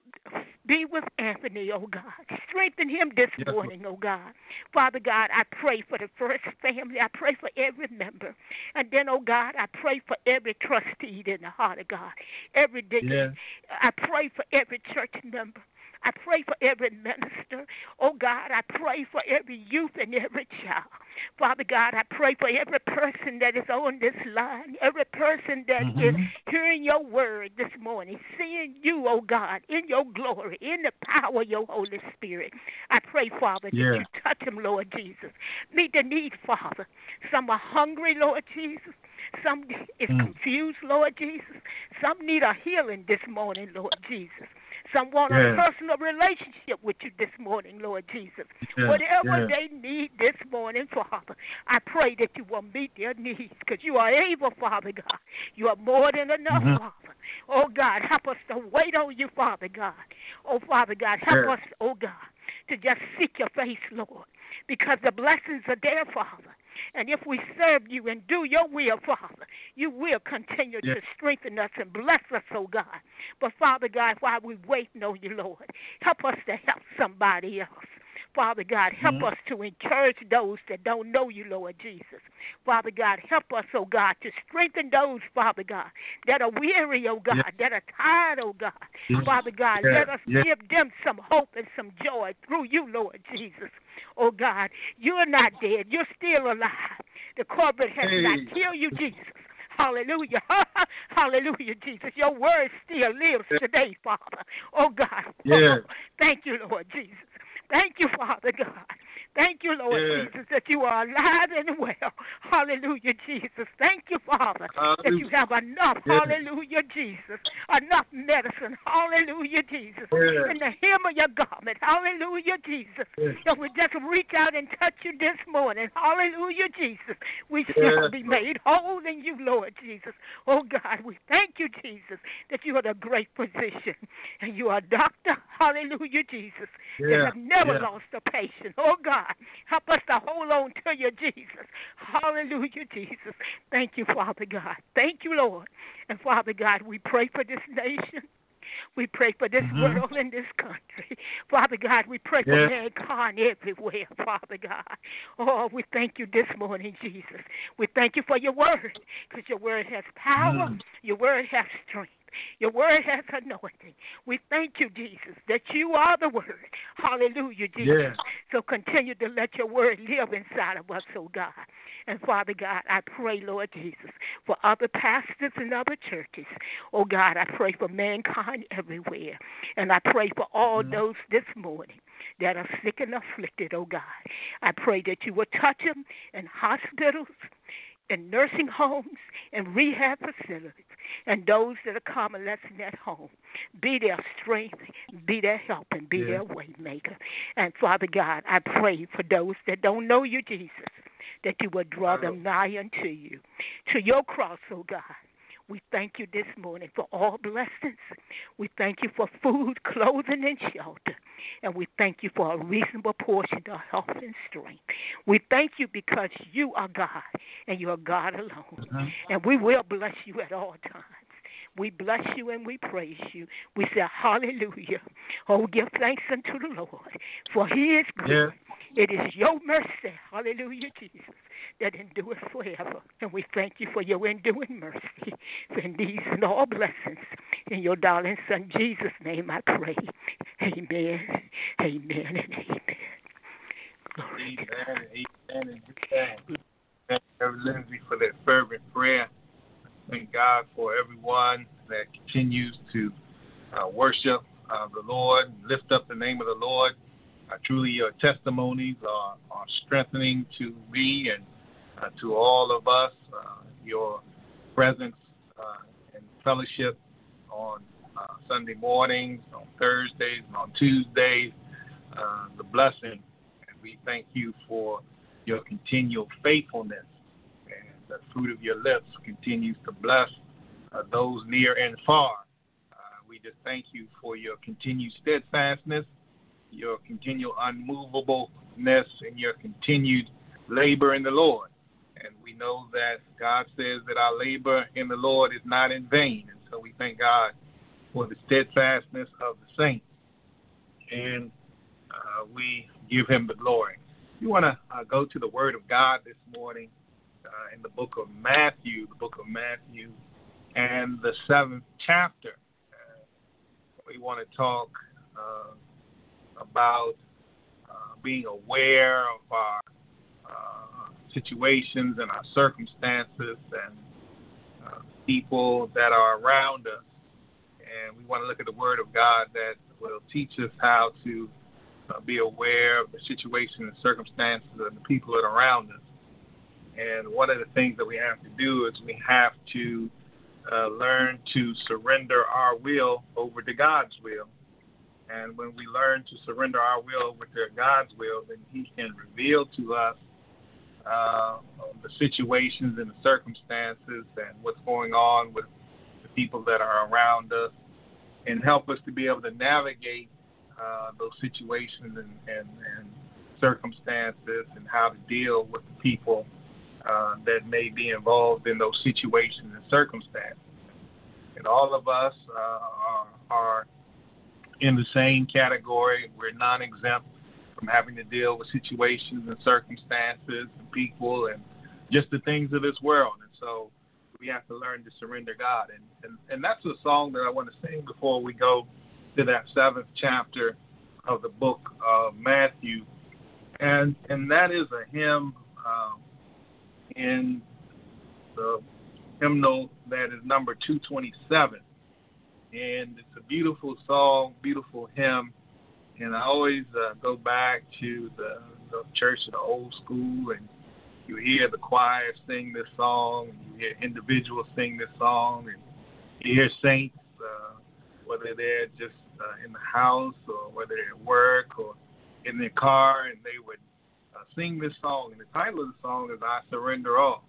S7: be with Anthony, oh God. Strengthen him this
S3: Yes,
S7: morning, oh God. Father God, I pray for the first family. I pray for every member. And then, oh God, I pray for every trustee in the heart of God. Every deacon.
S3: Yeah.
S7: I pray for every church member. I pray for every minister. Oh God, I pray for every youth and every child. Father God, I pray for every person that is on this line, every person that
S3: Mhm.
S7: is hearing your word this morning, seeing you, oh God, in your glory, in the power of your Holy Spirit. I pray, Father, that
S3: Yeah.
S7: you touch them, Lord Jesus. Meet the need, Father. Some are hungry, Lord Jesus. Some is
S3: Mm.
S7: confused, Lord Jesus. Some need a healing this morning, Lord Jesus. Some want
S3: Yeah.
S7: a personal relationship with you this morning, Lord Jesus.
S3: Yeah,
S7: Whatever
S3: yeah.
S7: they need this morning, Father, I pray that you will meet their needs because you are able, Father God. You are more than enough,
S3: Mhm.
S7: Father. Oh, God, help us to wait on you, Father God. Oh, Father God, help
S3: Yeah.
S7: us, oh, God, to just seek your face, Lord, because the blessings are there, Father. And if we serve you and do your will, Father, you will continue
S3: Yeah.
S7: to strengthen us and bless us, oh God. But, Father God, while we wait on you, Lord, help us to help somebody else. Father God, help
S3: Mm-hmm.
S7: us to encourage those that don't know you, Lord Jesus. Father God, help us, oh God, to strengthen those, Father God, that are weary, oh God,
S3: Yes.
S7: that are tired, oh God.
S3: Yes.
S7: Father God,
S3: Yes.
S7: let us
S3: Yes.
S7: give them some hope and some joy through you, Lord Jesus. Oh God, you're not dead. You're still alive. The corporate has
S3: Hey.
S7: not killed you, Jesus. Hallelujah. Hallelujah, Jesus. Your word still lives today, Father. Oh, God.
S3: Yes.
S7: Thank you, Lord Jesus. Thank you, Father God. Thank you, Lord
S3: Yes.
S7: Jesus, that you are alive and well. Hallelujah, Jesus. Thank you, Father,
S3: Hallelujah.
S7: that you have enough.
S3: Yes.
S7: Hallelujah, Jesus. Enough medicine. Hallelujah, Jesus.
S3: Yes.
S7: In the hem of your garment. Hallelujah, Jesus.
S3: Yes.
S7: And we just reach out and touch you this morning. Hallelujah, Jesus. We
S3: Yes.
S7: shall be made whole in you, Lord Jesus. Oh, God, we thank you, Jesus, that you are the great physician. And you are a doctor. Hallelujah, Jesus.
S3: Yeah.
S7: That have never
S3: Yeah.
S7: lost a patient. Oh, God. Help us to hold on to you, Jesus. Hallelujah, Jesus. Thank you, Father God. Thank you, Lord. And Father God, we pray for this nation. We pray for this
S3: Mm-hmm.
S7: world and this country. Father God, we pray for
S3: Yes.
S7: mankind everywhere, Father God. Oh, we thank you this morning, Jesus. We thank you for your word, because your word has power,
S3: Mm.
S7: your word has strength. Your word has anointing. We thank you, Jesus, that you are the word. Hallelujah, Jesus.
S3: Yes.
S7: So continue to let your word live inside of us, oh God. And Father God, I pray, Lord Jesus, for other pastors and other churches. Oh God, I pray for mankind everywhere. And I pray for all
S3: Mhm.
S7: those this morning that are sick and afflicted, oh God. I pray that you will touch them in hospitals, in nursing homes, and rehab facilities, and those that are convalescing at home. Be their strength, be their help, and be
S3: Yeah.
S7: their way maker. And Father God, I pray for those that don't know you, Jesus, that you will draw them nigh unto you, to your cross, oh God. We thank you this morning for all blessings. We thank you for food, clothing, and shelter. And we thank you for a reasonable portion of health and strength. We thank you because you are God, and you are God alone.
S3: Mm-hmm.
S7: And we will bless you at all times. We bless you and we praise you. We say hallelujah. Oh, give thanks unto the Lord, for he is good.
S3: Yes.
S7: It is your mercy, hallelujah, Jesus, that endureth forever. And we thank you for your enduring mercy, for these and all blessings. In your darling son Jesus' name I pray. Amen, amen, and amen. Glory to God.
S3: Amen. Amen. Amen. Thank you, Reverend Lindsay, for that fervent prayer. Thank God for everyone that continues to uh, worship uh, the Lord, lift up the name of the Lord. Uh, truly, your testimonies are, are strengthening to me and uh, to all of us. Uh, your presence uh, and fellowship on uh, Sunday mornings, on Thursdays, and on Tuesdays, uh, the blessing. And we thank you for your continual faithfulness. And the fruit of your lips continues to bless uh, those near and far. Uh, we just thank you for your continued steadfastness, your continual unmovableness, and your continued labor in the Lord. And we know that God says that our labor in the Lord is not in vain. And so we thank God for the steadfastness of the saints. And uh, we give him the glory. We want to uh, go to the Word of God this morning uh, in the book of Matthew, the book of Matthew, and the seventh chapter. Uh, we want to talk uh, about uh, being aware of our uh, situations and our circumstances and uh, people that are around us. And we want to look at the Word of God that will teach us how to uh, be aware of the situation and circumstances and the people that are around us. And one of the things that we have to do is we have to uh, learn to surrender our will over to God's will. And when we learn to surrender our will over to God's will, then he can reveal to us uh, the situations and the circumstances and what's going on with the people that are around us and help us to be able to navigate uh, those situations and, and, and circumstances and how to deal with the people uh, that may be involved in those situations and circumstances. And all of us uh, are, are in the same category. We're non-exempt from having to deal with situations and circumstances and people and just the things of this world. And so we have to learn to surrender God. And, and, and that's a song that I want to sing before we go to that seventh chapter of the book of Matthew. And and that is a hymn um, in the hymnal that is number two twenty-seven. And it's a beautiful song, beautiful hymn. And I always uh, go back to the, the church of the old school, and you hear the choir sing this song, and you hear individuals sing this song, and you hear saints, uh, whether they're just uh, in the house or whether they're at work or in their car, and they would uh, sing this song. And the title of the song is I Surrender All.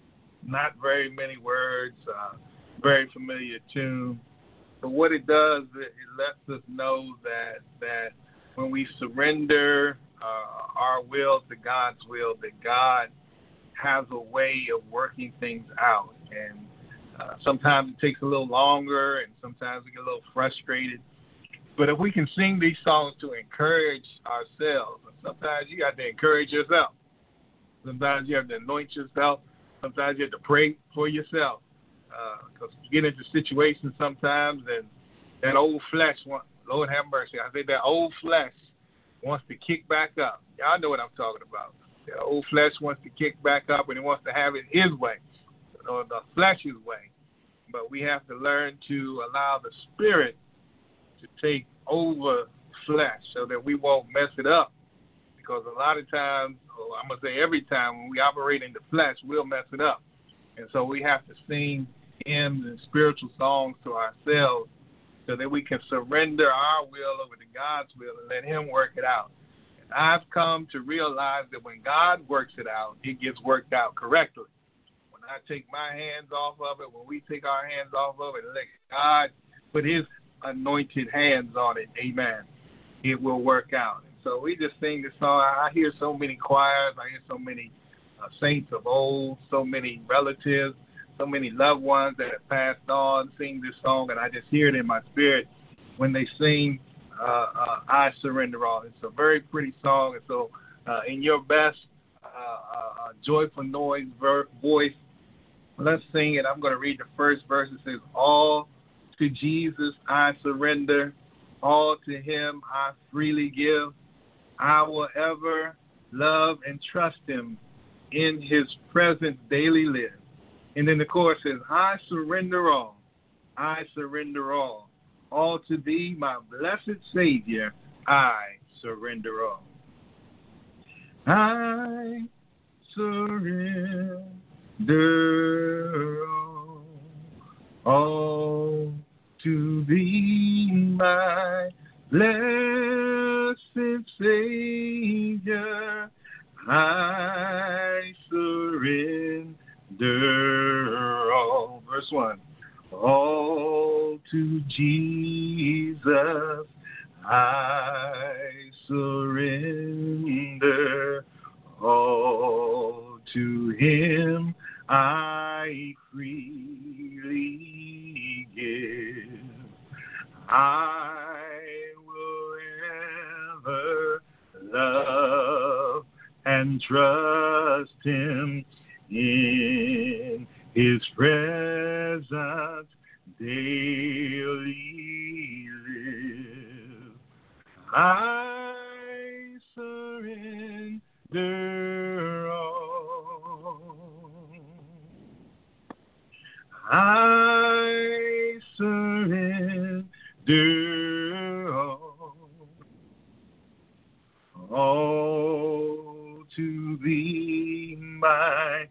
S3: Not very many words, uh, very familiar tune. But what it does, it, it lets us know that that when we surrender uh, our will to God's will, that God has a way of working things out. And uh, sometimes it takes a little longer, and sometimes we get a little frustrated. But if we can sing these songs to encourage ourselves, and sometimes you got to encourage yourself. Sometimes you have to anoint yourself. Sometimes you have to pray for yourself. Because uh, you get into situations sometimes, and that old flesh, want, Lord have mercy, I say that old flesh wants to kick back up. Y'all know what I'm talking about. The old flesh wants to kick back up, and it wants to have it his way, or the flesh's way. But we have to learn to allow the Spirit to take over flesh so that we won't mess it up. Because a lot of times, or I'm going to say every time, when we operate in the flesh, we'll mess it up. And so we have to sing hymns and spiritual songs to ourselves so that we can surrender our will over to God's will and let him work it out. And I've come to realize that when God works it out, it gets worked out correctly. When I take my hands off of it, when we take our hands off of it and let God put his anointed hands on it, amen, it will work out. And so we just sing this song. I hear so many choirs. I hear so many Uh, saints of old, so many relatives, so many loved ones that have passed on sing this song, and I just hear it in my spirit when they sing uh, uh, I Surrender All. It's a very pretty song, and so uh, in your best uh, uh, joyful noise ver- voice, let's sing it. I'm going to read the first verse. It says, all to Jesus I surrender, all to him I freely give. I will ever love and trust him, in his presence daily live. And then the chorus says, I surrender all, I surrender all, all to thee, my blessed Savior, I surrender all. I surrender all, all to thee, my blessed Savior, I surrender all. Verse one. All to Jesus I surrender. All to him I freely give. I will ever love and trust him, in his presence daily live. I surrender all. I surrender all. All to thee, my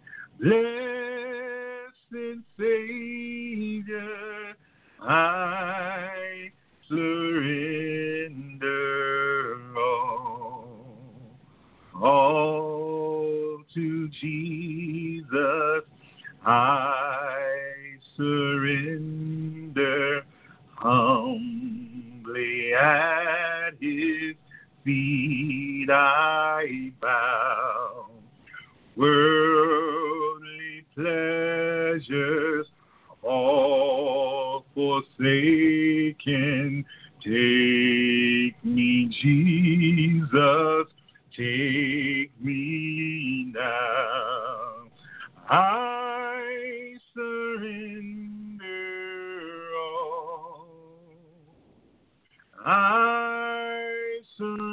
S3: blessed Savior, I surrender all. All to Jesus I surrender, humbly at his feet I bow. Worldly pleasures all forsaken. Take me, Jesus, take me now. I surrender all. I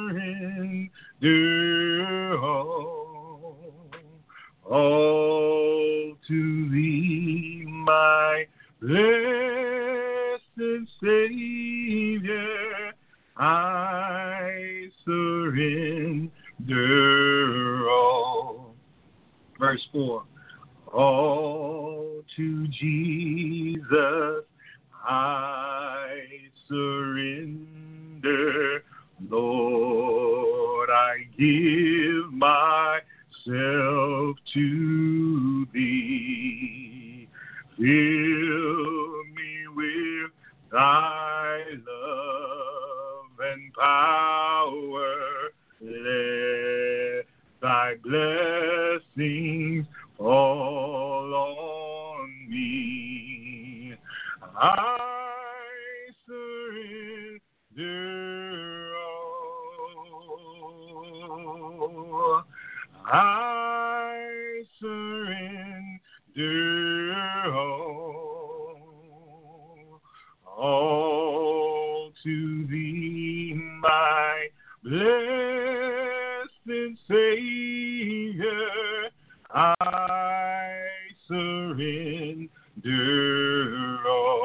S3: surrender all. All to thee, my blessed Savior, I surrender all. Verse four. All to Jesus I surrender. Lord, I give myself to thee. Fill me with thy love and power. Let thy blessings fall on me. I surrender all. I surrender all. All to thee, my blessed Savior, I surrender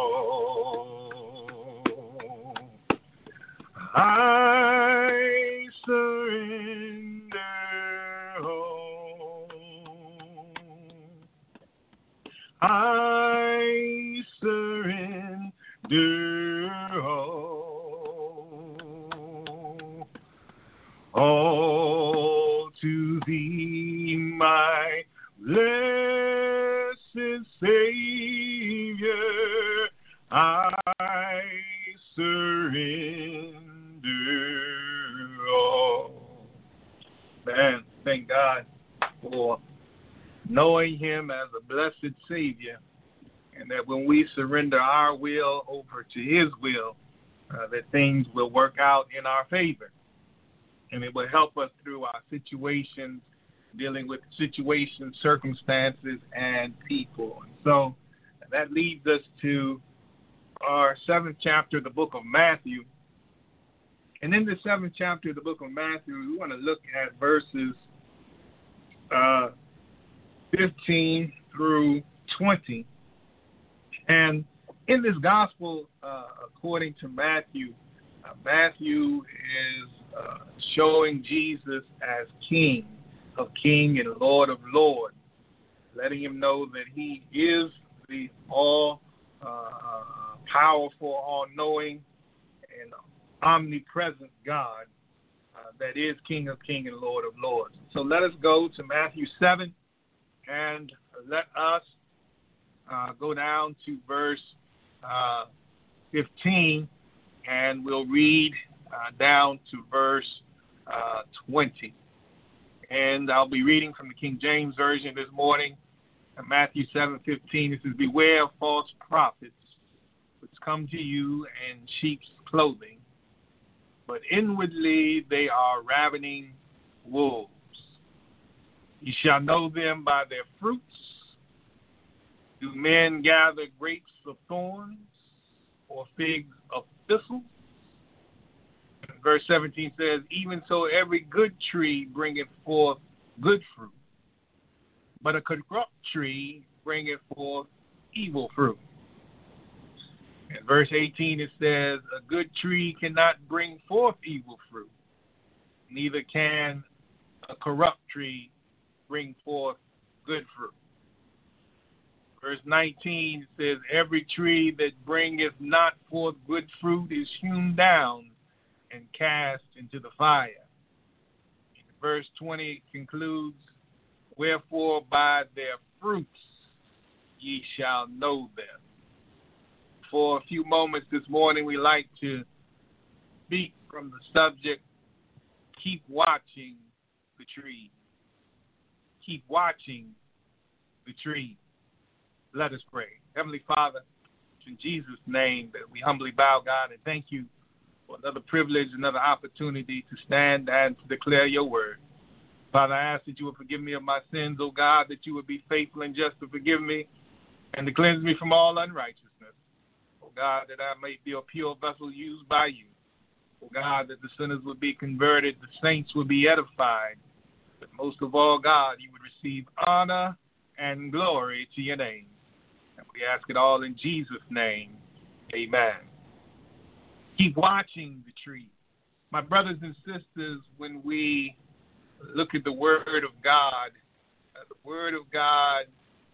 S3: all. I surrender all. I surrender all. All to thee, my blessed Savior, I surrender all. Man, thank God for knowing him as a blessed Savior, and that when we surrender our will over to his will, uh, that things will work out in our favor. And it will help us through our situations, dealing with situations, circumstances, and people. And so that leads us to our seventh chapter of the book of Matthew. And in the seventh chapter of the book of Matthew, we want to look at verses uh, fifteen through twenty. And in this gospel, uh, according to Matthew, uh, Matthew is uh, showing Jesus as King of King and Lord of Lord, letting him know that he is the all uh, powerful, all-knowing, and omnipresent God uh, that is King of King and Lord of Lords. So let us go to Matthew seven, and let us uh, go down to verse uh, fifteen, and we'll read uh, down to verse uh, twenty. And I'll be reading from the King James Version this morning. In Matthew seven fifteen, it says, "Beware of false prophets, which come to you in sheep's clothing, but inwardly they are ravening wolves. You shall know them by their fruits. Do men gather grapes of thorns or figs of thistles?" And verse seventeen says, "Even so every good tree bringeth forth good fruit, but a corrupt tree bringeth forth evil fruit." In verse eighteen it says, "A good tree cannot bring forth evil fruit, neither can a corrupt tree bring forth good fruit." Verse nineteen says, "Every tree that bringeth not forth good fruit is hewn down and cast into the fire." Verse twenty concludes, "Wherefore by their fruits ye shall know them." For a few moments this morning, we like to speak from the subject, keep watching the tree. Keep watching the tree. Let us pray. Heavenly Father, in Jesus' name that we humbly bow, God, and thank you for another privilege, another opportunity to stand and to declare your word. Father, I ask that you would forgive me of my sins, O God, that you would be faithful and just to forgive me and to cleanse me from all unrighteousness. O God, that I may be a pure vessel used by you. O God, that the sinners would be converted, the saints would be edified. But most of all, God, you would receive honor and glory to your name. And we ask it all in Jesus' name. Amen. Keep watching the tree. My brothers and sisters, when we look at the Word of God, uh, the Word of God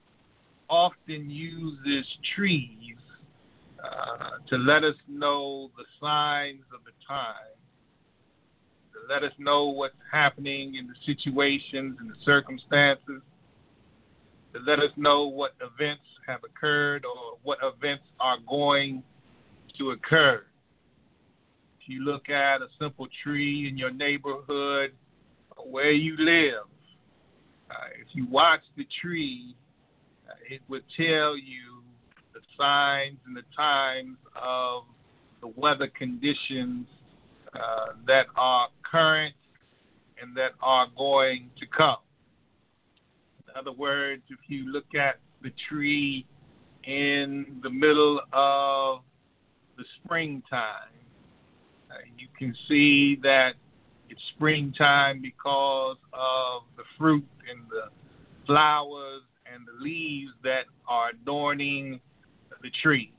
S3: often uses trees uh, to let us know the signs of the time, to let us know what's happening in the situations and the circumstances, to let us know what events have occurred or what events are going to occur. If you look at a simple tree in your neighborhood, where you live, uh, if you watch the tree, uh, it would tell you the signs and the times of the weather conditions uh, that are current and that are going to come. In other words, if you look at the tree in the middle of the springtime, uh, you can see that it's springtime because of the fruit and the flowers and the leaves that are adorning the tree.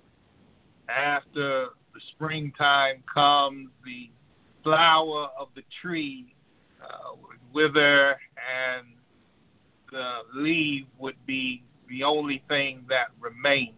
S3: After the springtime comes, the flower of the tree uh, would wither and the leaf would be the only thing that remains.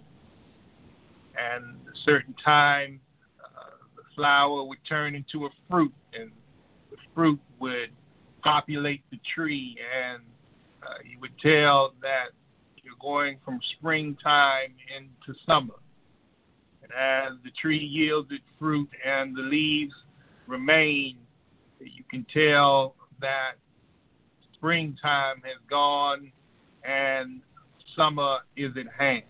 S3: And at a certain time, uh, the flower would turn into a fruit, and the fruit would populate the tree, and uh, you would tell that you're going from springtime into summer. And as the tree yielded fruit and the leaves remain, you can tell that springtime has gone and summer is at hand.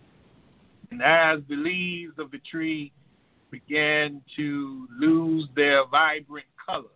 S3: And as the leaves of the tree began to lose their vibrant color,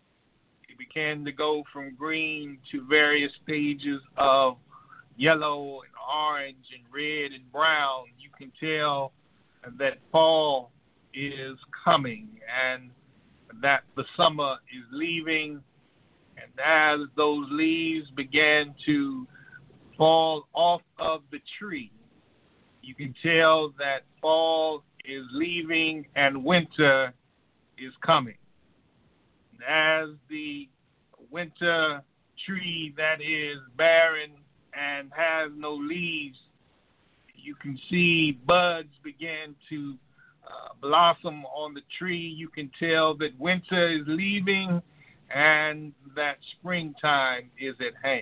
S3: it began to go from green to various stages of yellow and orange and red and brown, you can tell that fall is coming and that the summer is leaving. And as those leaves began to fall off of the tree, you can tell that fall is leaving and winter is coming. And as the winter tree that is barren and has no leaves, you can see buds begin to uh, blossom on the tree. You can tell that winter is leaving and that springtime is at hand.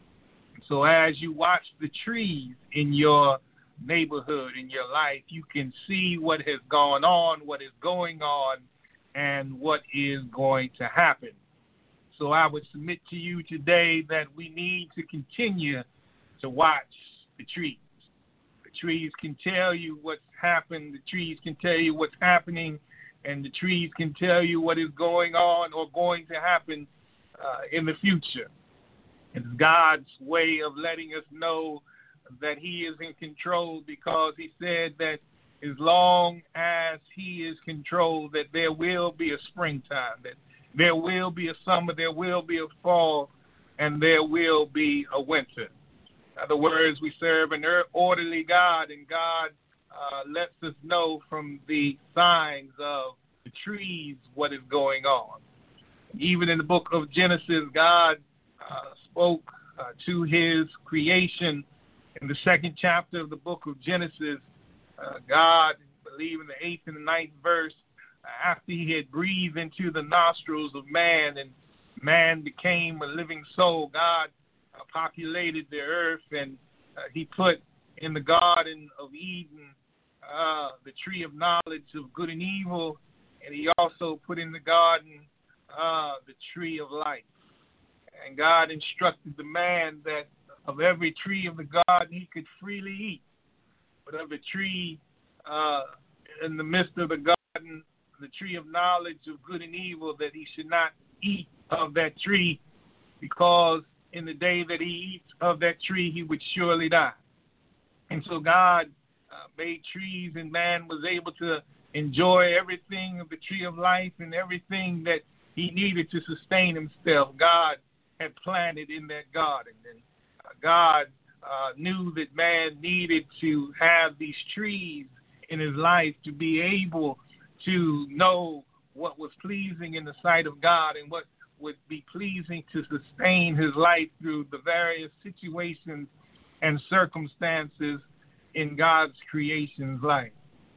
S3: So as you watch the trees in your neighborhood, in your life, you can see what has gone on, what is going on, and what is going to happen. So I would submit to you today that we need to continue to watch the trees. The trees can tell you what's happened. The trees can tell you what's happening, and the trees can tell you what is going on or going to happen uh, in the future. It's God's way of letting us know that he is in control, because he said that as long as he is controlled, that there will be a springtime, that there will be a summer, there will be a fall, and there will be a winter. In other words, we serve an orderly God, and God uh, lets us know from the signs of the trees what is going on. Even in the book of Genesis, God uh, spoke uh, to his creation. In the second chapter of the book of Genesis, uh, God, I believe in the eighth and the ninth verse, uh, after he had breathed into the nostrils of man and man became a living soul, God uh, populated the earth, and uh, he put in the Garden of Eden uh, the tree of knowledge of good and evil, and he also put in the garden uh, the tree of life. And God instructed the man that of every tree of the garden he could freely eat, but of the tree uh, in the midst of the garden, the tree of knowledge of good and evil, that he should not eat of that tree, because in the day that he eats of that tree, he would surely die. And so God uh, made trees, and man was able to enjoy everything of the tree of life and everything that he needed to sustain himself. God had planted in that garden, and uh, God uh, knew that man needed to have these trees in his life to be able to know what was pleasing in the sight of God and what would be pleasing to sustain his life through the various situations and circumstances in God's creation's life.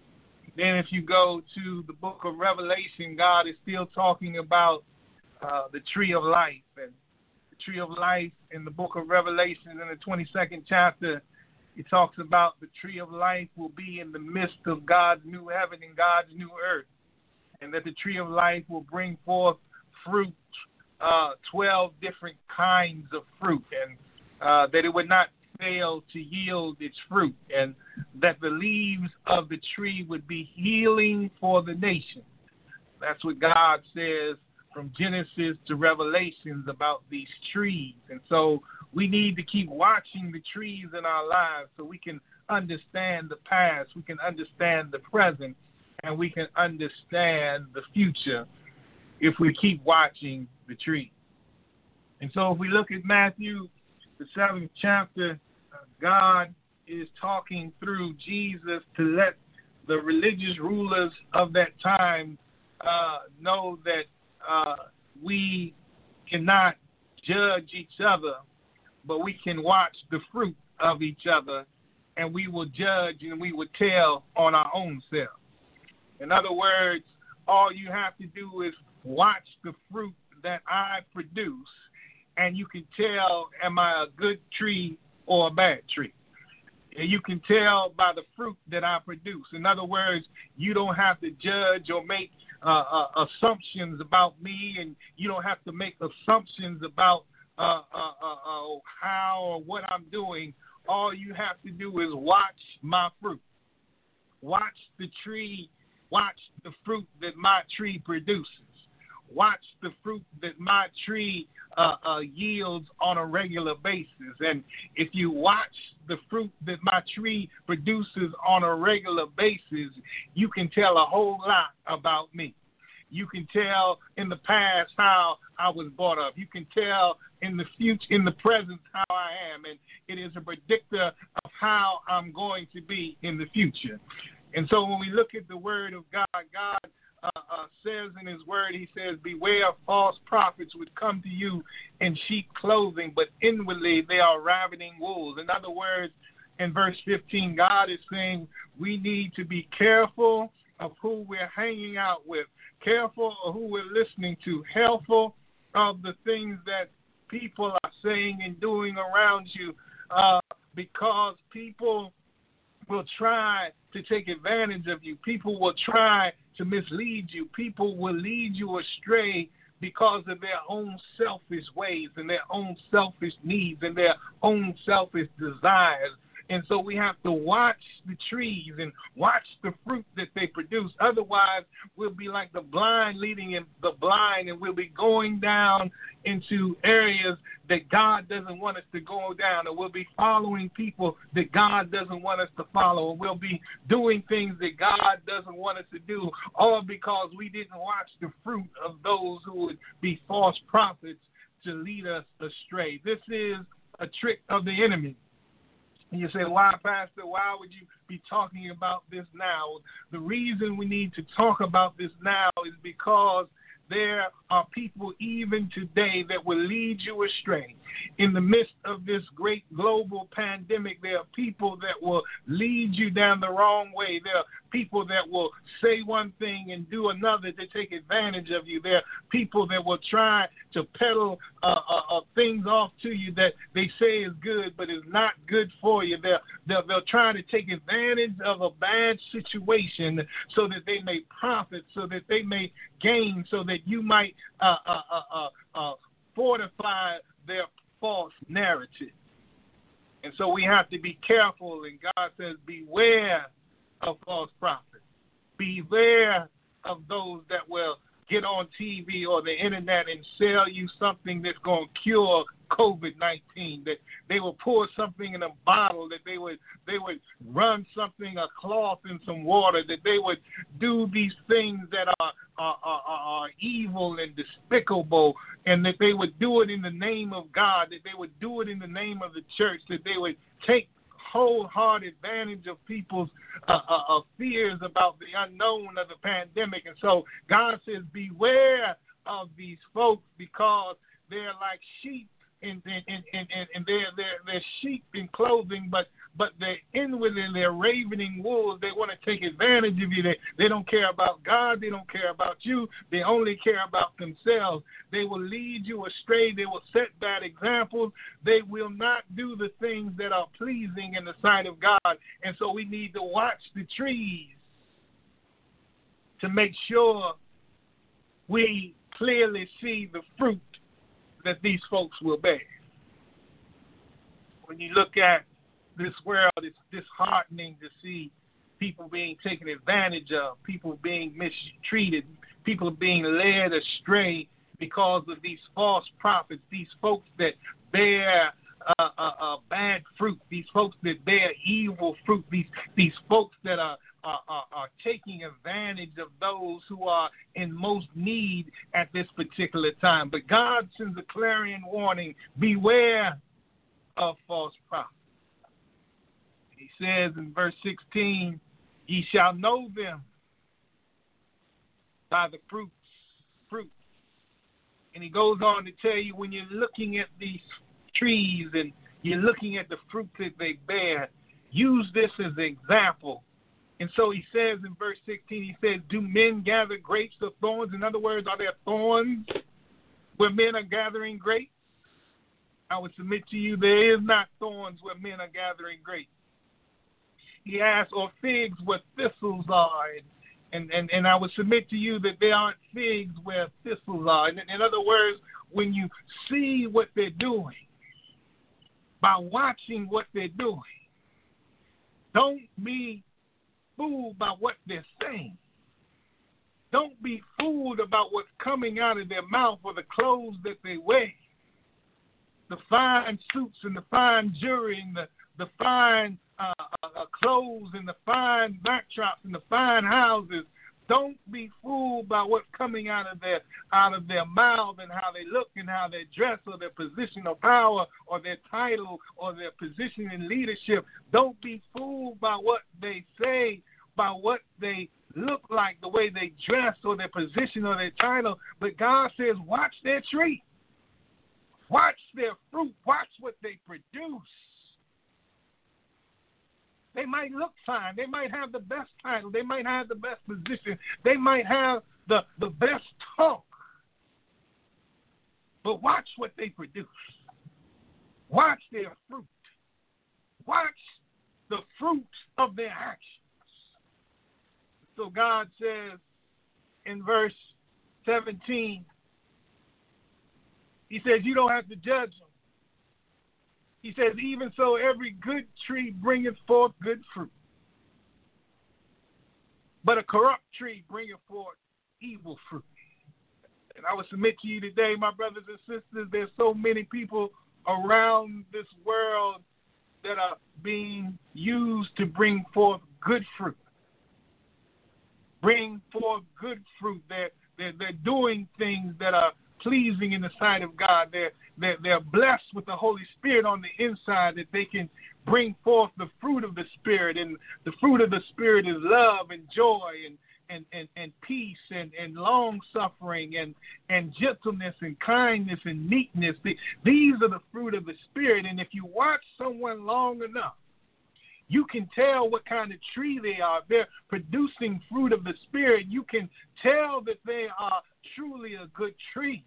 S3: Then if you go to the book of Revelation, God is still talking about uh, the tree of life. And the tree of life in the book of Revelation in the twenty-second chapter, it talks about the tree of life will be in the midst of God's new heaven and God's new earth, and that the tree of life will bring forth fruit, uh, twelve different kinds of fruit, and uh, that it would not fail to yield its fruit, and that the leaves of the tree would be healing for the nation. That's what God says from Genesis to Revelations about these trees. And so we need to keep watching the trees in our lives so we can understand the past, we can understand the present, and we can understand the future if we keep watching the tree. And so if we look at Matthew, the seventh chapter, uh, God is talking through Jesus to let the religious rulers of that time uh, know that uh, we cannot judge each other, but we can watch the fruit of each other, and we will judge and we will tell on our own self. In other words, all you have to do is watch the fruit that I produce, and you can tell, am I a good tree or a bad tree? And you can tell by the fruit that I produce. In other words, you don't have to judge or make uh, uh, assumptions about me, and you don't have to make assumptions about uh, uh, uh, uh, how or what I'm doing. All you have to do is watch my fruit. Watch the tree. Watch the fruit that my tree produces. Watch the fruit that my tree uh, uh, yields on a regular basis. And if you watch the fruit that my tree produces on a regular basis, you can tell a whole lot about me. You can tell in the past how I was brought up. You can tell in the future, in the present, how I am. And it is a predictor of how I'm going to be in the future. And so when we look at the word of God, God uh, uh, says in his word, he says, beware of false prophets would come to you in sheep clothing, but inwardly they are ravening wolves. In other words, in verse fifteen, God is saying we need to be careful of who we're hanging out with, careful of who we're listening to, careful of the things that people are saying and doing around you, uh, because people will try to take advantage of you. People will try to mislead you. People will lead you astray because of their own selfish ways and their own selfish needs and their own selfish desires. And so we have to watch the trees and watch the fruit that they produce. Otherwise, we'll be like the blind leading in the blind, and we'll be going down into areas that God doesn't want us to go down, and we'll be following people that God doesn't want us to follow, and we'll be doing things that God doesn't want us to do, all because we didn't watch the fruit of those who would be false prophets to lead us astray. This is a trick of the enemy. And you say, why, Pastor, why would you be talking about this now? The reason we need to talk about this now is because there are people even today that will lead you astray. In the midst of this great global pandemic, there are people that will lead you down the wrong way. There are people that will say one thing and do another to take advantage of you. There are people that will try to peddle uh, uh, uh, things off to you that they say is good, but is not good for you. They're, they're, they'll try to take advantage of a bad situation so that they may profit, so that they may gain, so that you might uh, uh, uh, uh, uh, fortify their false narrative. And so we have to be careful, and God says, beware of false prophets. Beware of those that will get on T V or the internet and sell you something that's going to cure COVID nineteen, that they will pour something in a bottle, that they would they would run something, a cloth in some water, that they would do these things that are are, are, are evil and despicable, and that they would do it in the name of God, that they would do it in the name of the church, that they would take wholehearted advantage of people's uh, uh, uh, fears about the unknown of the pandemic. And so God says, beware of these folks, because they're like sheep in, in, in, in, in they're, they're, they're sheep in clothing, but but they're inwardly, they're ravening wolves. They want to take advantage of you. They, they don't care about God. They don't care about you. They only care about themselves. They will lead you astray. They will set bad examples. They will not do the things that are pleasing in the sight of God. And so we need to watch the trees to make sure we clearly see the fruit that these folks will bear. When you look at this world, it's disheartening to see people being taken advantage of, people being mistreated, people being led astray because of these false prophets, these folks that bear uh, uh, uh, bad fruit, these folks that bear evil fruit, these these folks that are, are, are, are taking advantage of those who are in most need at this particular time. But God sends a clarion warning, beware of false prophets. He says in verse sixteen, ye shall know them by the fruits. Fruit. And he goes on to tell you, when you're looking at these trees and you're looking at the fruit that they bear, use this as an example. And so he says in verse sixteen, he says, do men gather grapes of thorns? In other words, are there thorns where men are gathering grapes? I would submit to you, there is not thorns where men are gathering grapes. He asks, or figs where thistles are. And, and, and I would submit to you that there aren't figs where thistles are. In, in other words, when you see what they're doing, by watching what they're doing, don't be fooled by what they're saying. Don't be fooled about what's coming out of their mouth or the clothes that they wear. The fine suits and the fine jewelry and the, the fine uh, uh, clothes and the fine backdrops and the fine houses. Don't be fooled by what's coming out of their out of their mouth and how they look and how they dress or their position of power or their title or their position in leadership. Don't be fooled by what they say, by what they look like, the way they dress or their position or their title. But God says, watch their tree. Watch their fruit. Watch what they produce. They might look fine. They might have the best title. They might have the best position. They might have the, the best talk. But watch what they produce. Watch their fruit. Watch the fruit of their actions. So God says in verse seventeen, he says, you don't have to judge them. He says, even so, every good tree bringeth forth good fruit. But a corrupt tree bringeth forth evil fruit. And I would submit to you today, my brothers and sisters, there's so many people around this world that are being used to bring forth good fruit. Bring forth good fruit. They're, they're, they're doing things that are pleasing in the sight of God. They're, they're, they're blessed with the Holy Spirit on the inside, that they can bring forth the fruit of the Spirit. And the fruit of the Spirit is love and joy and, and, and, and peace and, and long-suffering and, and gentleness and kindness and meekness. These are the fruit of the Spirit. And if you watch someone long enough, you can tell what kind of tree they are. If they're producing fruit of the Spirit, you can tell that they are truly a good tree.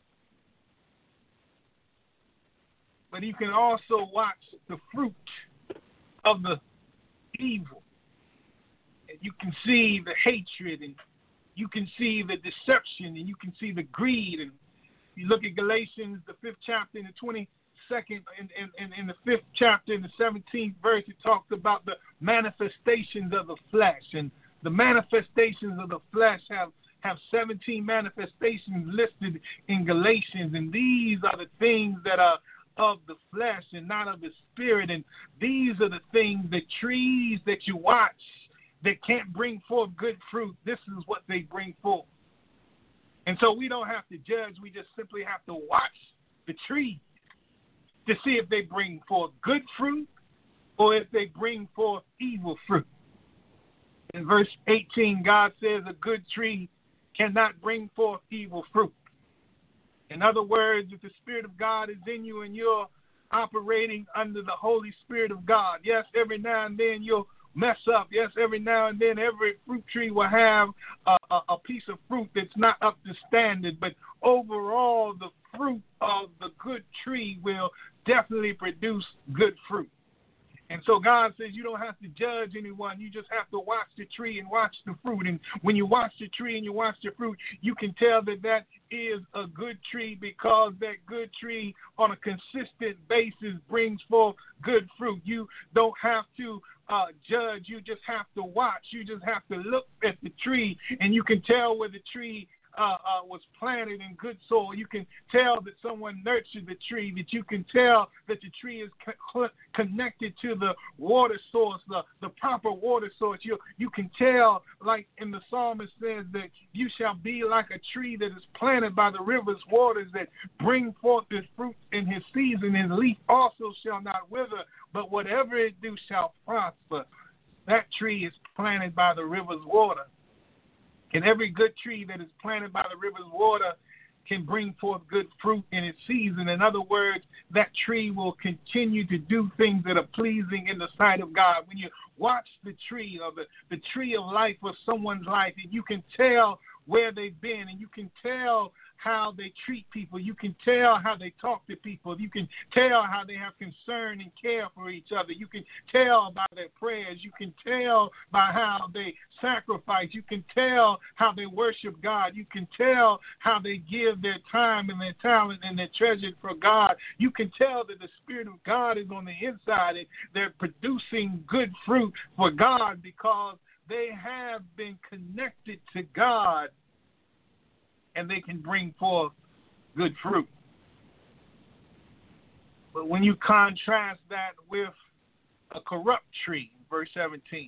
S3: But you can also watch the fruit of the evil. And you can see the hatred, and you can see the deception, and you can see the greed. And you look at Galatians, the fifth chapter, and the twenty second, in, in, in the fifth chapter, in the seventeenth verse, it talks about the manifestations of the flesh. And the manifestations of the flesh have, have seventeen manifestations listed in Galatians. And these are the things that are of the flesh and not of the spirit. And these are the things, the trees that you watch that can't bring forth good fruit. This is what they bring forth. And so we don't have to judge. We just simply have to watch the trees to see if they bring forth good fruit or if they bring forth evil fruit. In verse eighteen, God says a good tree cannot bring forth evil fruit. In other words, if the Spirit of God is in you and you're operating under the Holy Spirit of God, yes, every now and then you'll mess up. Yes, every now and then every fruit tree will have a, a, a piece of fruit that's not up to standard, but overall the fruit of the good tree will definitely produce good fruit. And so God says you don't have to judge anyone. You just have to watch the tree and watch the fruit. And when you watch the tree and you watch the fruit, you can tell that that is a good tree because that good tree on a consistent basis brings forth good fruit. You don't have to uh, judge. You just have to watch. You just have to look at the tree and you can tell where the tree Uh, uh, was planted in good soil. You can tell that someone nurtured the tree, that you can tell that the tree is co- connected to the water source, the, the proper water source. You, you can tell, like in the psalmist says, that you shall be like a tree that is planted by the river's waters that bring forth his fruit in his season. His leaf also shall not wither, but whatever it do shall prosper. That tree is planted by the river's water. And every good tree that is planted by the river's water can bring forth good fruit in its season. In other words, that tree will continue to do things that are pleasing in the sight of God. When you watch the tree or the, the tree of life of someone's life, and you can tell where they've been, and you can tell how they treat people. You can tell how they talk to people. You can tell how they have concern and care for each other. You can tell by their prayers. You can tell by how they sacrifice. You can tell how they worship God. You can tell how they give their time and their talent and their treasure for God. You can tell that the Spirit of God is on the inside and they're producing good fruit for God because they have been connected to God. And they can bring forth good fruit. But when you contrast that with a corrupt tree, verse seventeen,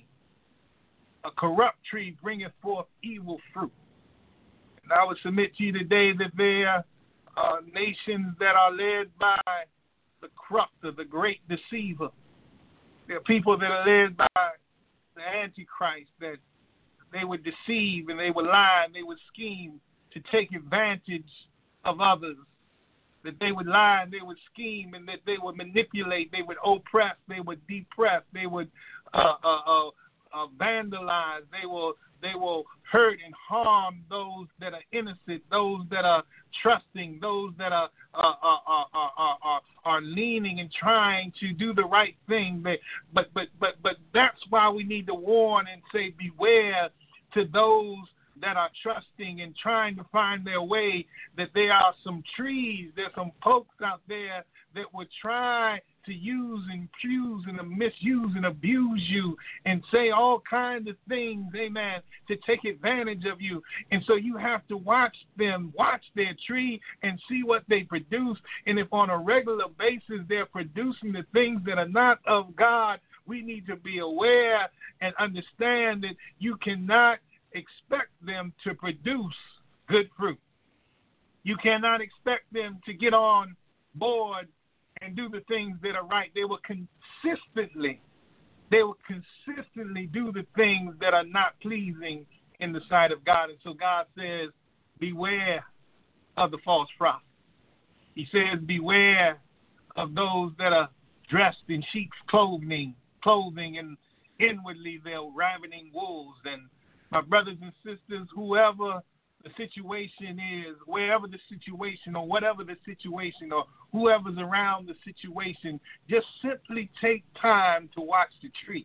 S3: a corrupt tree bringeth forth evil fruit. And I would submit to you today that there are nations that are led by the corrupter, the great deceiver. There are people that are led by the Antichrist, that they would deceive and they would lie and they would scheme to take advantage of others, that they would lie and they would scheme and that they would manipulate, they would oppress, they would depress, they would uh, uh, uh, uh, vandalize, they will they will hurt and harm those that are innocent, those that are trusting, those that are uh, uh, uh, uh, uh, uh, are leaning and trying to do the right thing. But but but but but that's why we need to warn and say beware to those that are trusting and trying to find their way, that there are some trees, there's some folks out there that would try to use and choose and misuse and abuse you and say all kinds of things, amen, to take advantage of you. And so you have to watch them, watch their tree and see what they produce. And if on a regular basis they're producing the things that are not of God, we need to be aware and understand that you cannot expect them to produce good fruit. You cannot expect them to get on board and do the things that are right. They will consistently, they will consistently do the things that are not pleasing in the sight of God. And so God says, beware of the false prophet. He says, beware of those that are dressed in sheep's clothing, clothing, and inwardly they're ravening wolves. And my brothers and sisters, whoever the situation is, wherever the situation or whatever the situation or whoever's around the situation, just simply take time to watch the tree.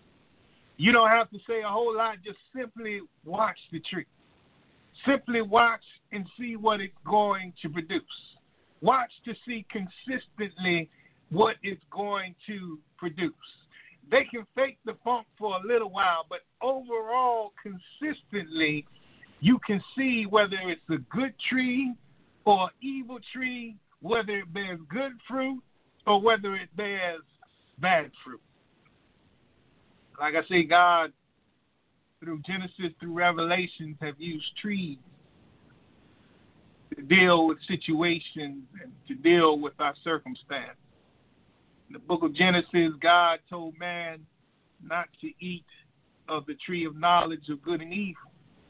S3: You don't have to say a whole lot, just simply watch the tree. Simply watch and see what it's going to produce. watch to see consistently what it's going to produce. They can fake the funk for a little while, but overall, consistently, you can see whether it's a good tree or evil tree, whether it bears good fruit or whether it bears bad fruit. Like I say, God, through Genesis, through Revelations, have used trees to deal with situations and to deal with our circumstance. In the book of Genesis, God told man not to eat of the tree of knowledge of good and evil.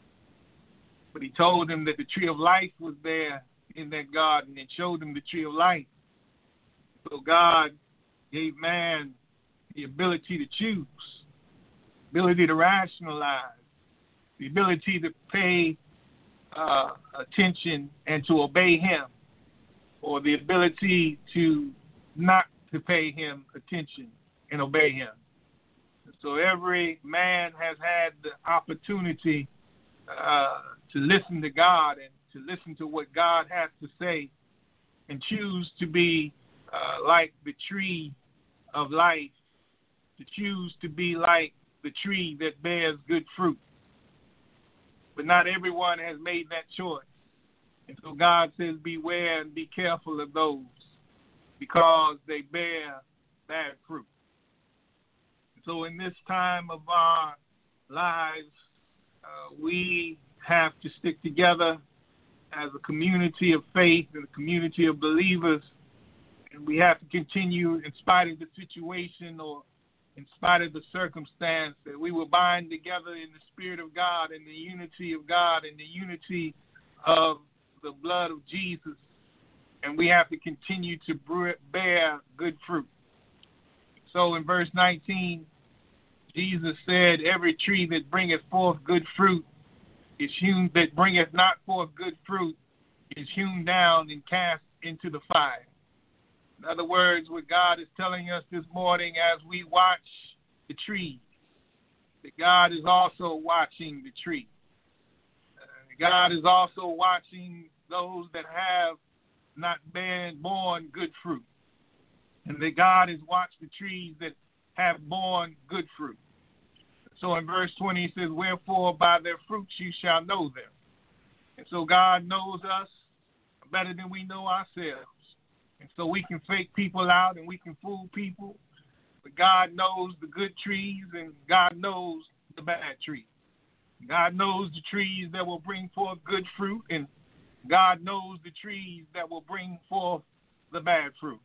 S3: But he told him that the tree of life was there in that garden and showed him the tree of life. So God gave man the ability to choose, ability to rationalize, the ability to pay uh, attention and to obey him, or the ability to not to pay him attention and obey him. So every man has had the opportunity uh, to listen to God and to listen to what God has to say and choose to be uh, like the tree of life, to choose to be like the tree that bears good fruit. But not everyone has made that choice. And so God says, beware and be careful of those, because they bear bad fruit. So in this time of our lives, uh, we have to stick together as a community of faith and a community of believers, and we have to continue in spite of the situation or in spite of the circumstance, that we will bind together in the Spirit of God, in the unity of God, in the unity of the blood of Jesus, and we have to continue to bear good fruit. So in verse nineteen, Jesus said, every tree that bringeth forth good fruit is hewn, that bringeth not forth good fruit is hewn down and cast into the fire. In other words, what God is telling us this morning as we watch the tree, that God is also watching the tree. Uh, God is also watching those that have not been born good fruit. And that God has watched the trees that have borne good fruit. So in verse twenty, it says, wherefore by their fruits you shall know them. And so God knows us better than we know ourselves. And so we can fake people out and we can fool people. But God knows the good trees and God knows the bad trees. God knows the trees that will bring forth good fruit, and God knows the trees that will bring forth the bad fruit.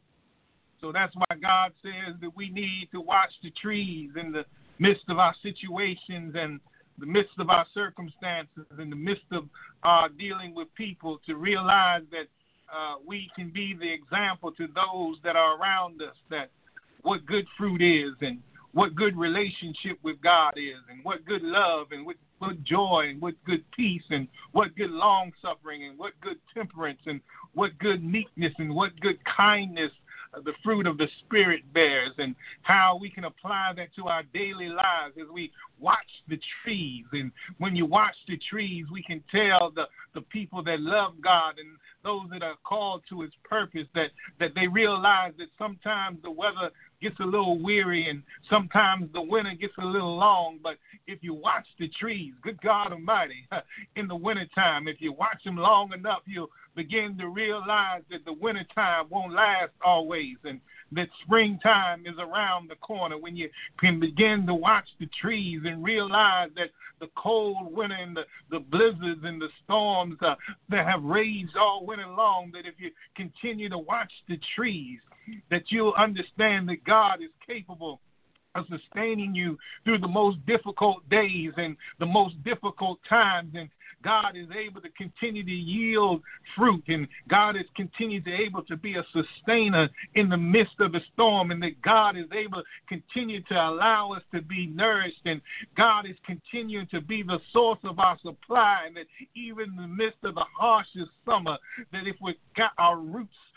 S3: So that's why God says that we need to watch the trees in the midst of our situations and the midst of our circumstances, in the midst of uh, dealing with people, to realize that uh, we can be the example to those that are around us, that what good fruit is and what good relationship with God is and what good love and what good joy and what good peace and what good long suffering and what good temperance and what good meekness and what good kindness uh, the fruit of the Spirit bears, and how we can apply that to our daily lives as we watch the trees. And when you watch the trees, we can tell the, the people that love God and those that are called to his purpose that, that they realize that sometimes the weather gets a little weary and sometimes the winter gets a little long, but if you watch the trees, good God Almighty, in the wintertime, if you watch them long enough, you'll begin to realize that the wintertime won't last always, and that springtime is around the corner, when you can begin to watch the trees and realize that the cold winter and the, the blizzards and the storms uh, that have raged all winter long, that if you continue to watch the trees, that you'll understand that God is capable of sustaining you through the most difficult days and the most difficult times, and God is able to continue to yield fruit, and God is continued to able to be a sustainer in the midst of the storm, and that God is able to continue to allow us to be nourished, and God is continuing to be the source of our supply, and that even in the midst of the harshest summer, that if we've got our roots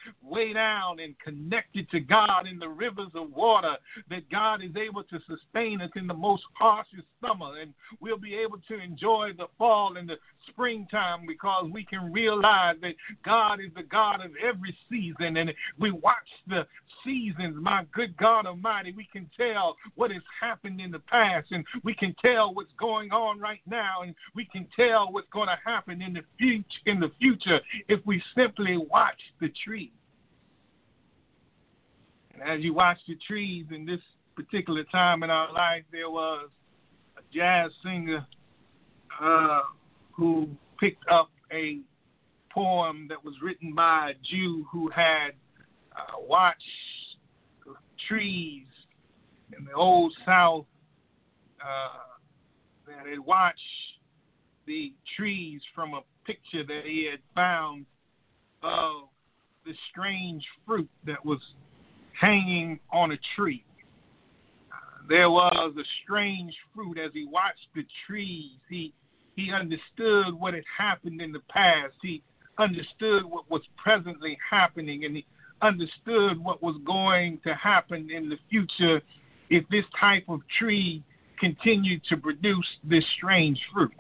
S3: way down and connected to God in the rivers of water, that God is able to sustain us in the most harshest summer. And we'll be able to enjoy the fall and the springtime because we can realize that God is the God of every season. And we watch the seasons, my good God Almighty, we can tell what has happened in the past, and we can tell what's going on right now, and we can tell what's going to happen in the future in the future if we simply watch the trees. And as you watch the trees in this particular time in our life, there was a jazz singer uh, who picked up a poem that was written by a Jew who had uh, watched trees in the old South, uh, that had watched the trees from a picture that he had found of the strange fruit that was hanging on a tree. Uh, there was a strange fruit. As he watched the trees, he he understood what had happened in the past. He understood what was presently happening, and he understood what was going to happen in the future if this type of tree continued to produce this strange fruit.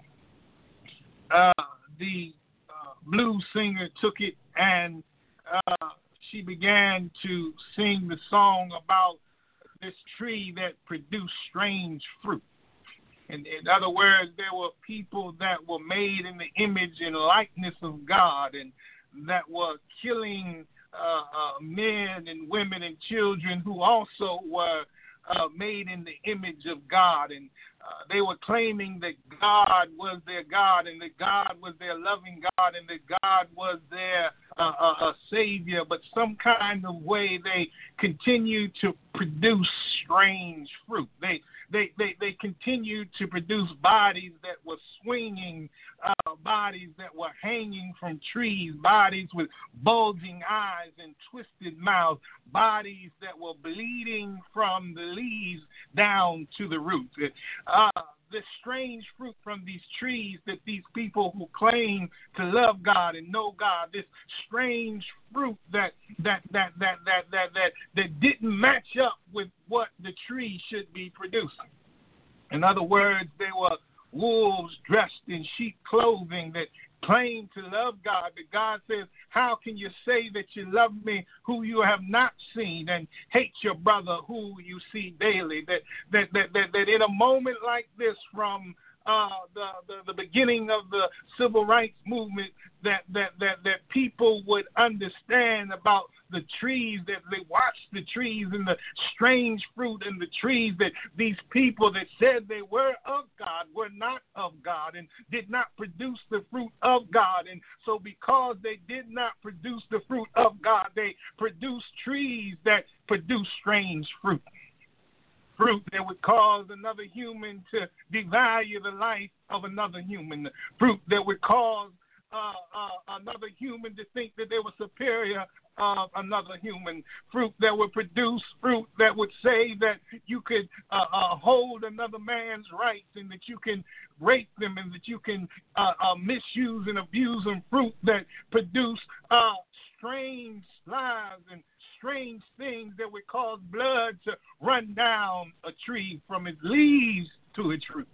S3: Uh, the uh, blues singer took it and uh, she began to sing the song about this tree that produced strange fruit. And in other words, there were people that were made in the image and likeness of God, and that were killing uh, uh, men and women and children who also were uh, made in the image of God. And uh, they were claiming that God was their God, and that God was their loving God, and that God was their uh, uh, uh, Savior. But some kind of way they continued to produce strange fruit. They They, they they continued to produce bodies that were swinging, uh, bodies that were hanging from trees, bodies with bulging eyes and twisted mouths, bodies that were bleeding from the leaves down to the roots. Uh, the strange fruit from these trees that these people who claim to love God and know God, this strange fruit that that that that that that that, that didn't match up with what the tree should be producing. In other words, they were wolves dressed in sheep clothing that claim to love God, but God says, how can you say that you love me who you have not seen, and hate your brother who you see daily? That that that that, that in a moment like this, from uh, the, the the beginning of the civil rights movement, that that that that people would understand about the trees, that they watched the trees and the strange fruit and the trees, that these people that said they were of God were not of God and did not produce the fruit of God. And so because they did not produce the fruit of God, they produced trees that produce strange fruit. Fruit that would cause another human to devalue the life of another human. Fruit that would cause uh, uh, another human to think that they were superior of another human. Fruit that would produce fruit that would say that you could uh, uh, hold another man's rights, and that you can rape them, and that you can uh, uh, misuse and abuse them. Fruit that produce uh, strange lives and strange things that would cause blood to run down a tree from its leaves to its roots.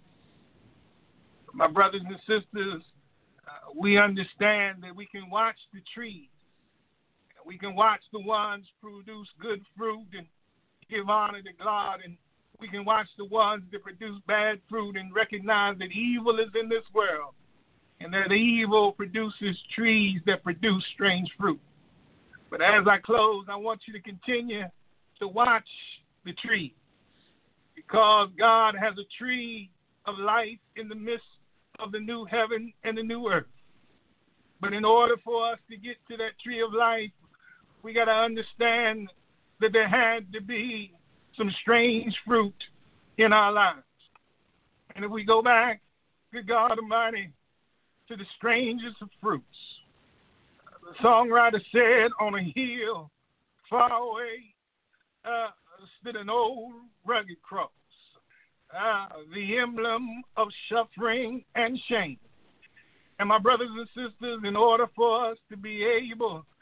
S3: My brothers and sisters, uh, we understand that we can watch the trees. We can watch the ones produce good fruit and give honor to God, and we can watch the ones that produce bad fruit and recognize that evil is in this world, and that evil produces trees that produce strange fruit. But as I close, I want you to continue to watch the tree, because God has a tree of life in the midst of the new heaven and the new earth. But in order for us to get to that tree of life, we got to understand that there had to be some strange fruit in our lives. And if we go back, good God Almighty, to the strangest of fruits, the songwriter said, on a hill far away uh, stood an old rugged cross, uh, the emblem of suffering and shame. And my brothers and sisters, in order for us to be able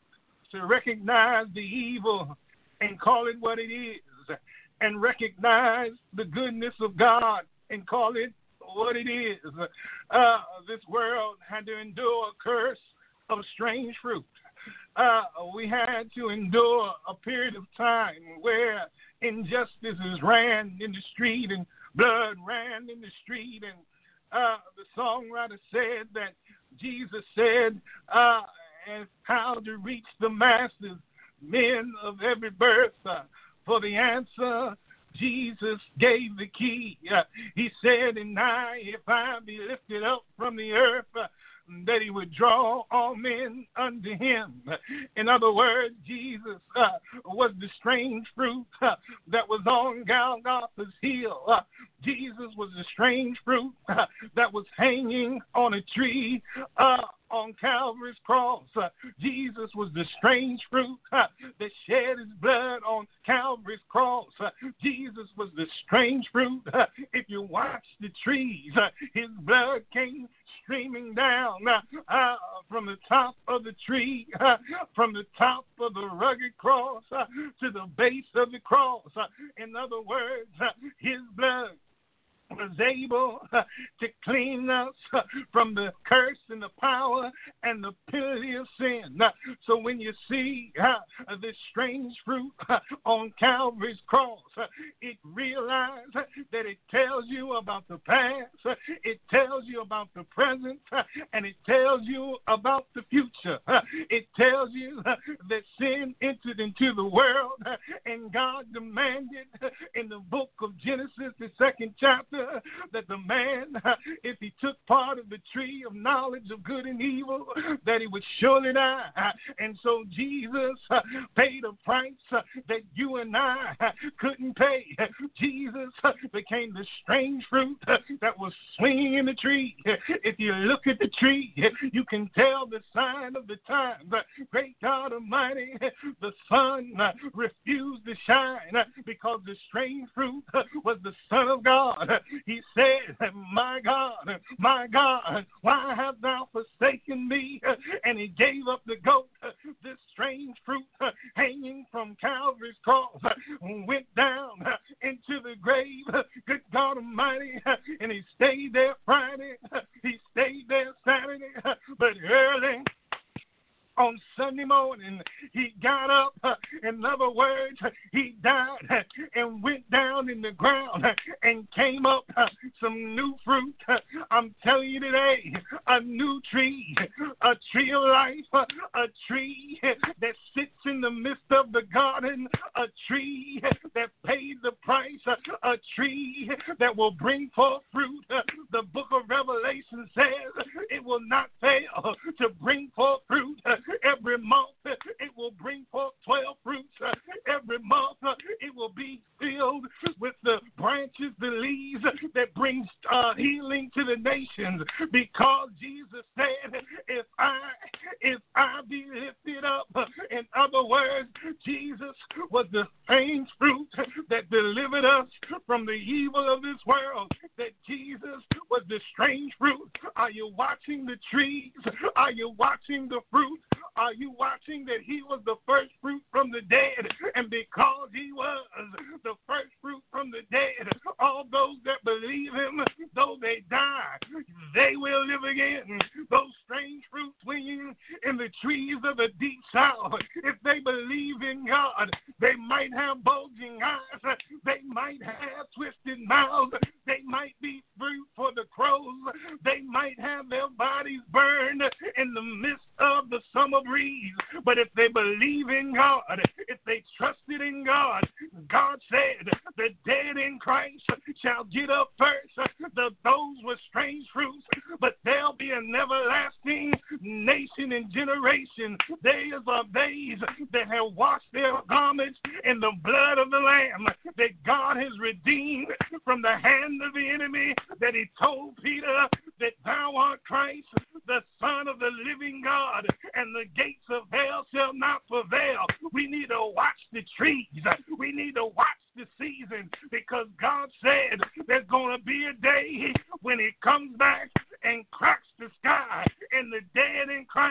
S3: to recognize the evil and call it what it is, and recognize the goodness of God and call it what it is. Uh, this world had to endure a curse of strange fruit. Uh, we had to endure a period of time where injustices ran in the street and blood ran in the street. And uh, the songwriter said that Jesus said, uh, and how to reach the masses, men of every birth. Uh, for the answer, Jesus gave the key. Uh, he said, and I, if I be lifted up from the earth, uh, that he would draw all men unto him. In other words, Jesus uh, was the strange fruit uh, that was on Golgotha's hill. Uh, Jesus was the strange fruit uh, that was hanging on a tree uh, on Calvary's cross. Uh, Jesus was the strange fruit uh, that shed his blood on Calvary's cross. Uh, Jesus was the strange fruit. Uh, if you watch the trees, uh, his blood came streaming down uh, uh, from the top of the tree, uh, from the top of the rugged cross uh, to the base of the cross. Uh, in other words, uh, his blood was able uh, to clean us uh, from the curse and the power and the penalty of sin. Uh, so when you see uh, this strange fruit uh, on Calvary's cross, uh, it realizes uh, that it tells you about the past, uh, it tells you about the present, uh, and it tells you about the future. Uh, it tells you uh, that sin entered into the world, uh, and God demanded uh, in the book of Genesis, the second chapter, that the man, if he took part of the tree of knowledge of good and evil, that he would surely die. And so Jesus paid a price that you and I couldn't pay. Jesus became the strange fruit that was swinging in the tree. If you look at the tree, you can tell the sign of the time. Great God Almighty, the sun refused to shine because the strange fruit was the Son of God. He said, my God, my God, why hast thou forsaken me? And he gave up the goat, this strange fruit hanging from Calvary's cross, went down into the grave, good God Almighty, and he stayed there Friday, he stayed there Saturday, but early on Sunday morning, he got up. In other words, he died and went down in the ground and came up some new fruit. I'm telling you today, a new tree, a tree of life, a tree that sits in the midst of the garden, a tree that paid the price, a tree that will bring forth fruit. The book of Revelation says it will not fail to bring forth fruit. Every month it will bring forth twelve fruits. Every month it will be filled with the branches, the leaves that brings uh, healing to the nations. Because Jesus said, if I, if I be lifted up, in other words, Jesus was the strange fruit that delivered us from the evil of this world. That Jesus was the strange fruit. Are you watching the trees? Are you watching the fruit? Are you watching that he was the first fruit from the dead? And because he was the first fruit from the dead, all those that believe him, though they die, they will live again. Those strange fruits swinging in the trees of the deep south, if they believe in God, they might have bulging eyes, they might have twisted mouths, they might be fruit for the crows, they might have their bodies burned in the midst of the summer breeze. But if they believe in God, if they trusted in God, God said, the dead in Christ shall get up first. The, those were strange fruits, but there'll be an everlasting nation and generation. These are days that have washed their garments in the blood of the Lamb, that God has redeemed from the hand of the enemy, that he told Peter that thou art Christ, the Son of the living God, and the gates of hell shall not prevail. We need to watch the trees. We need to watch the season, because God said there's going to be a day when he comes back and cracks the sky, and the dead in Christ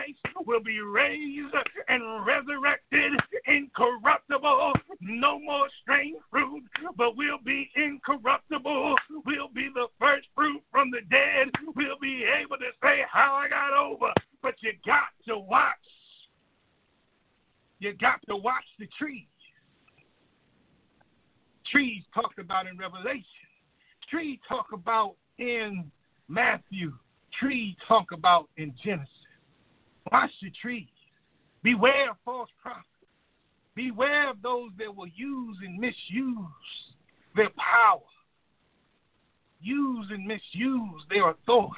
S3: will be raised and resurrected, incorruptible, no more strange fruit, but we'll be incorruptible. We'll be the first fruit from the dead. We'll be able to say how I got over. But you got to watch. You got to watch the trees. Trees talked about in Revelation. Trees talk about in Matthew. Trees talk about in Genesis. Watch the trees. Beware of false prophets. Beware of those that will use and misuse their power. Use and misuse their authority.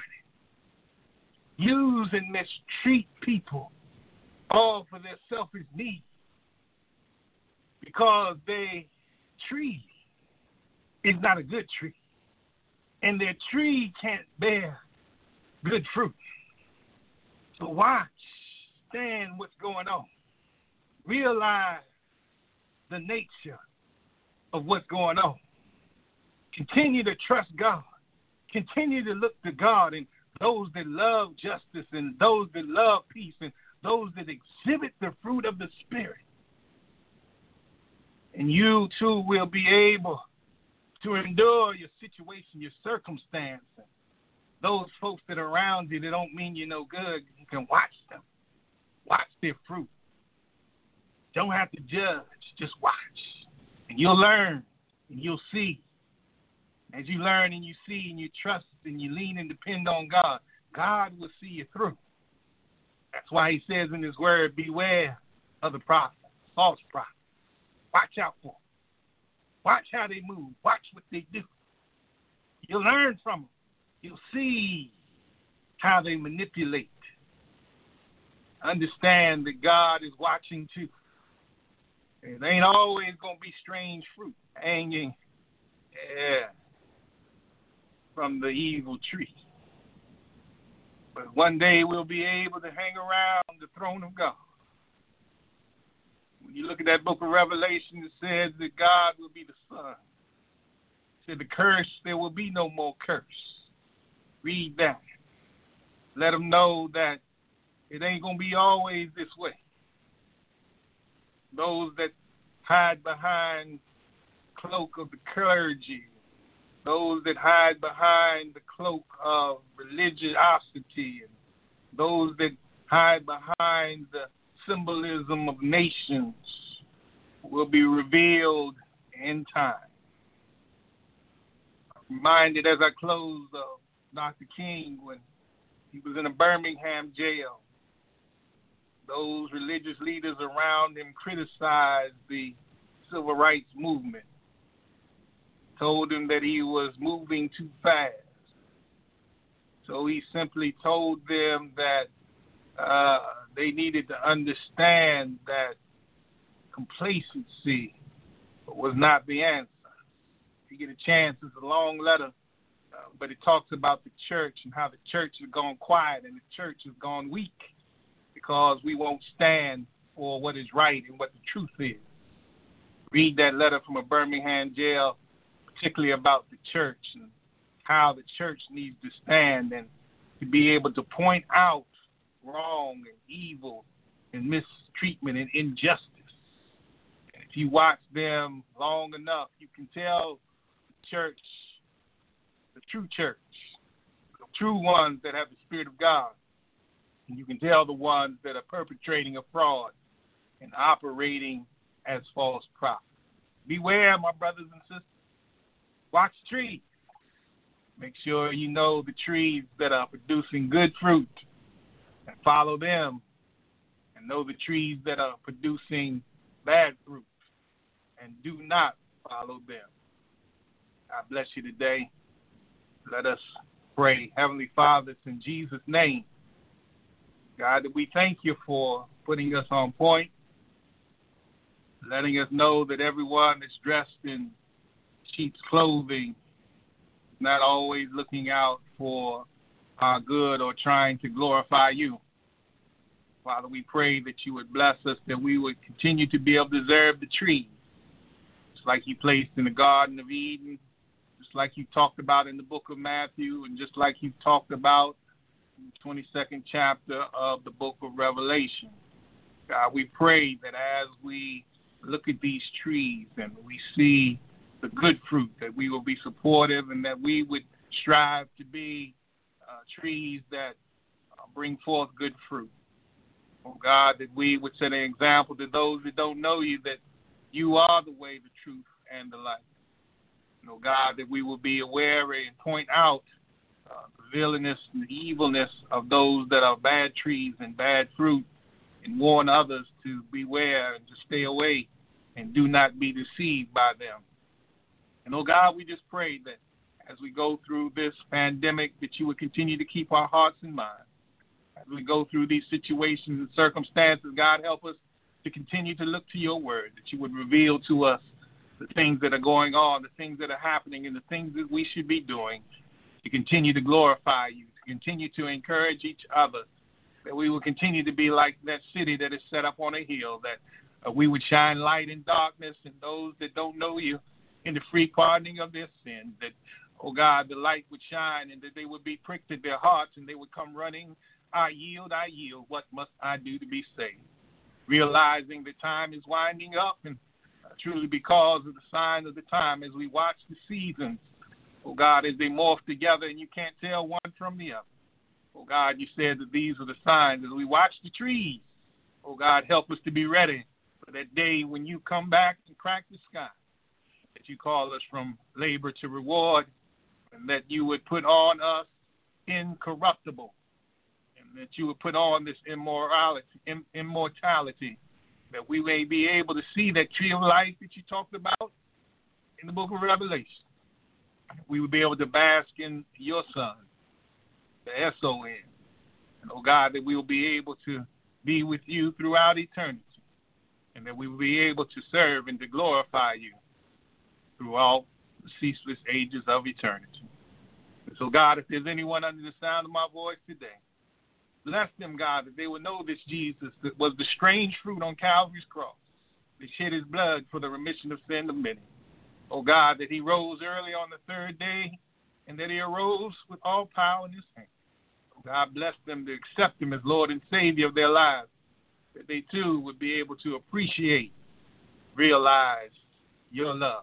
S3: Use and mistreat people, all for their selfish needs. Because their tree is not a good tree. And their tree can't bear good fruit. So watch, stand what's going on. Realize the nature of what's going on. Continue to trust God. Continue to look to God and those that love justice and those that love peace and those that exhibit the fruit of the Spirit. And you too will be able to endure your situation, your circumstance. Those folks that are around you that don't mean you no good, you can watch them. Watch their fruit. Don't have to judge, just watch. And you'll learn and you'll see. As you learn and you see and you trust and you lean and depend on God, God will see you through. That's why he says in his word, beware of the prophet, false prophet. Watch out for them. Watch how they move. Watch what they do. You'll learn from them. You'll see how they manipulate. Understand that God is watching too. It ain't always going to be strange fruit hanging yeah, from the evil tree. But one day we'll be able to hang around the throne of God. When you look at that book of Revelation, it says that God will be the Son. It said the curse, there will be no more curse. Read that. Let them know that it ain't going to be always this way. Those that hide behind the cloak of the clergy, those that hide behind the cloak of religiosity, and those that hide behind the symbolism of nations will be revealed in time. I'm reminded as I close of Doctor King when he was in a Birmingham jail. Those religious leaders around him criticized the civil rights movement, told him that he was moving too fast. So he simply told them that uh, they needed to understand that complacency was not the answer. If you get a chance, it's a long letter, uh, but it talks about the church and how the church has gone quiet and the church has gone weak because we won't stand for what is right and what the truth is. Read that letter from a Birmingham jail, particularly about the church and how the church needs to stand and to be able to point out wrong and evil and mistreatment and injustice. And if you watch them long enough, you can tell the church, the true church, the true ones that have the Spirit of God. And you can tell the ones that are perpetrating a fraud and operating as false prophets. Beware, my brothers and sisters. Watch the trees. Make sure you know the trees that are producing good fruit and follow them. And know the trees that are producing bad fruit and do not follow them. God bless you today. Let us pray. Heavenly Father, it's in Jesus' name. God, that we thank you for putting us on point, letting us know that everyone that's dressed in sheep's clothing, not always looking out for our good or trying to glorify you. Father, we pray that you would bless us, that we would continue to be able to observe the trees, just like you placed in the Garden of Eden, just like you talked about in the book of Matthew, and just like you talked about twenty-second chapter of the book of Revelation. God, we pray that as we look at these trees and we see the good fruit, that we will be supportive and that we would strive to be uh, trees that uh, bring forth good fruit. Oh, God, that we would set an example to those that don't know you, that you are the way, the truth, and the life. And, oh, God, that we will be aware and point out uh, the villainous and the evilness of those that are bad trees and bad fruit, and warn others to beware and to stay away and do not be deceived by them. And, oh, God, we just pray that as we go through this pandemic, that you would continue to keep our hearts and minds. As we go through these situations and circumstances, God, help us to continue to look to your word, that you would reveal to us the things that are going on, the things that are happening, and the things that we should be doing to continue to glorify you, to continue to encourage each other, that we will continue to be like that city that is set up on a hill, that uh, we would shine light in darkness, and those that don't know you in the free pardoning of their sins, that, oh God, the light would shine and that they would be pricked at their hearts and they would come running, I yield, I yield, what must I do to be saved? Realizing the time is winding up, and uh, truly because of the sign of the time as we watch the seasons, oh God, as they morph together and you can't tell one from the other. Oh, God, you said that these are the signs as we watch the trees. Oh, God, help us to be ready for that day when you come back and crack the sky, that you call us from labor to reward, and that you would put on us incorruptible, and that you would put on this immorality, im- immortality, that we may be able to see that tree of life that you talked about in the book of Revelation. We would be able to bask in your Son, the S O N. And, oh, God, that we will be able to be with you throughout eternity, and that we will be able to serve and to glorify you through all the ceaseless ages of eternity. And so, God, if there's anyone under the sound of my voice today, bless them, God, that they will know this Jesus that was the strange fruit on Calvary's cross, that shed his blood for the remission of sin of many. Oh, God, that he rose early on the third day, and that he arose with all power in his hand. Oh, God, bless them to accept him as Lord and Savior of their lives, that they too would be able to appreciate, realize your love.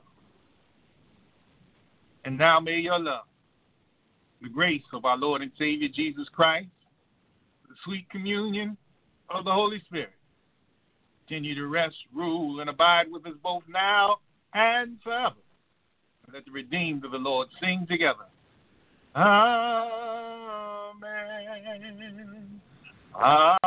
S3: And now may your love, the grace of our Lord and Savior Jesus Christ, the sweet communion of the Holy Spirit, continue to rest, rule, and abide with us both now and forever. And let the redeemed of the Lord sing together. Amen. Amen.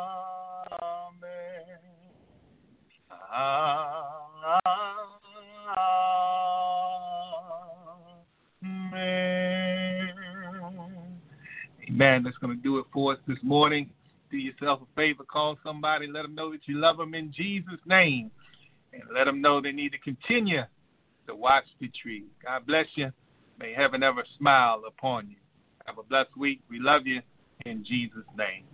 S3: Amen. Amen. That's going to do it for us this morning. Do yourself a favor. Call somebody. Let them know that you love them in Jesus' name. And let them know they need to continue to watch the tree. God bless you. May heaven ever smile upon you. Have a blessed week. We love you in Jesus' name.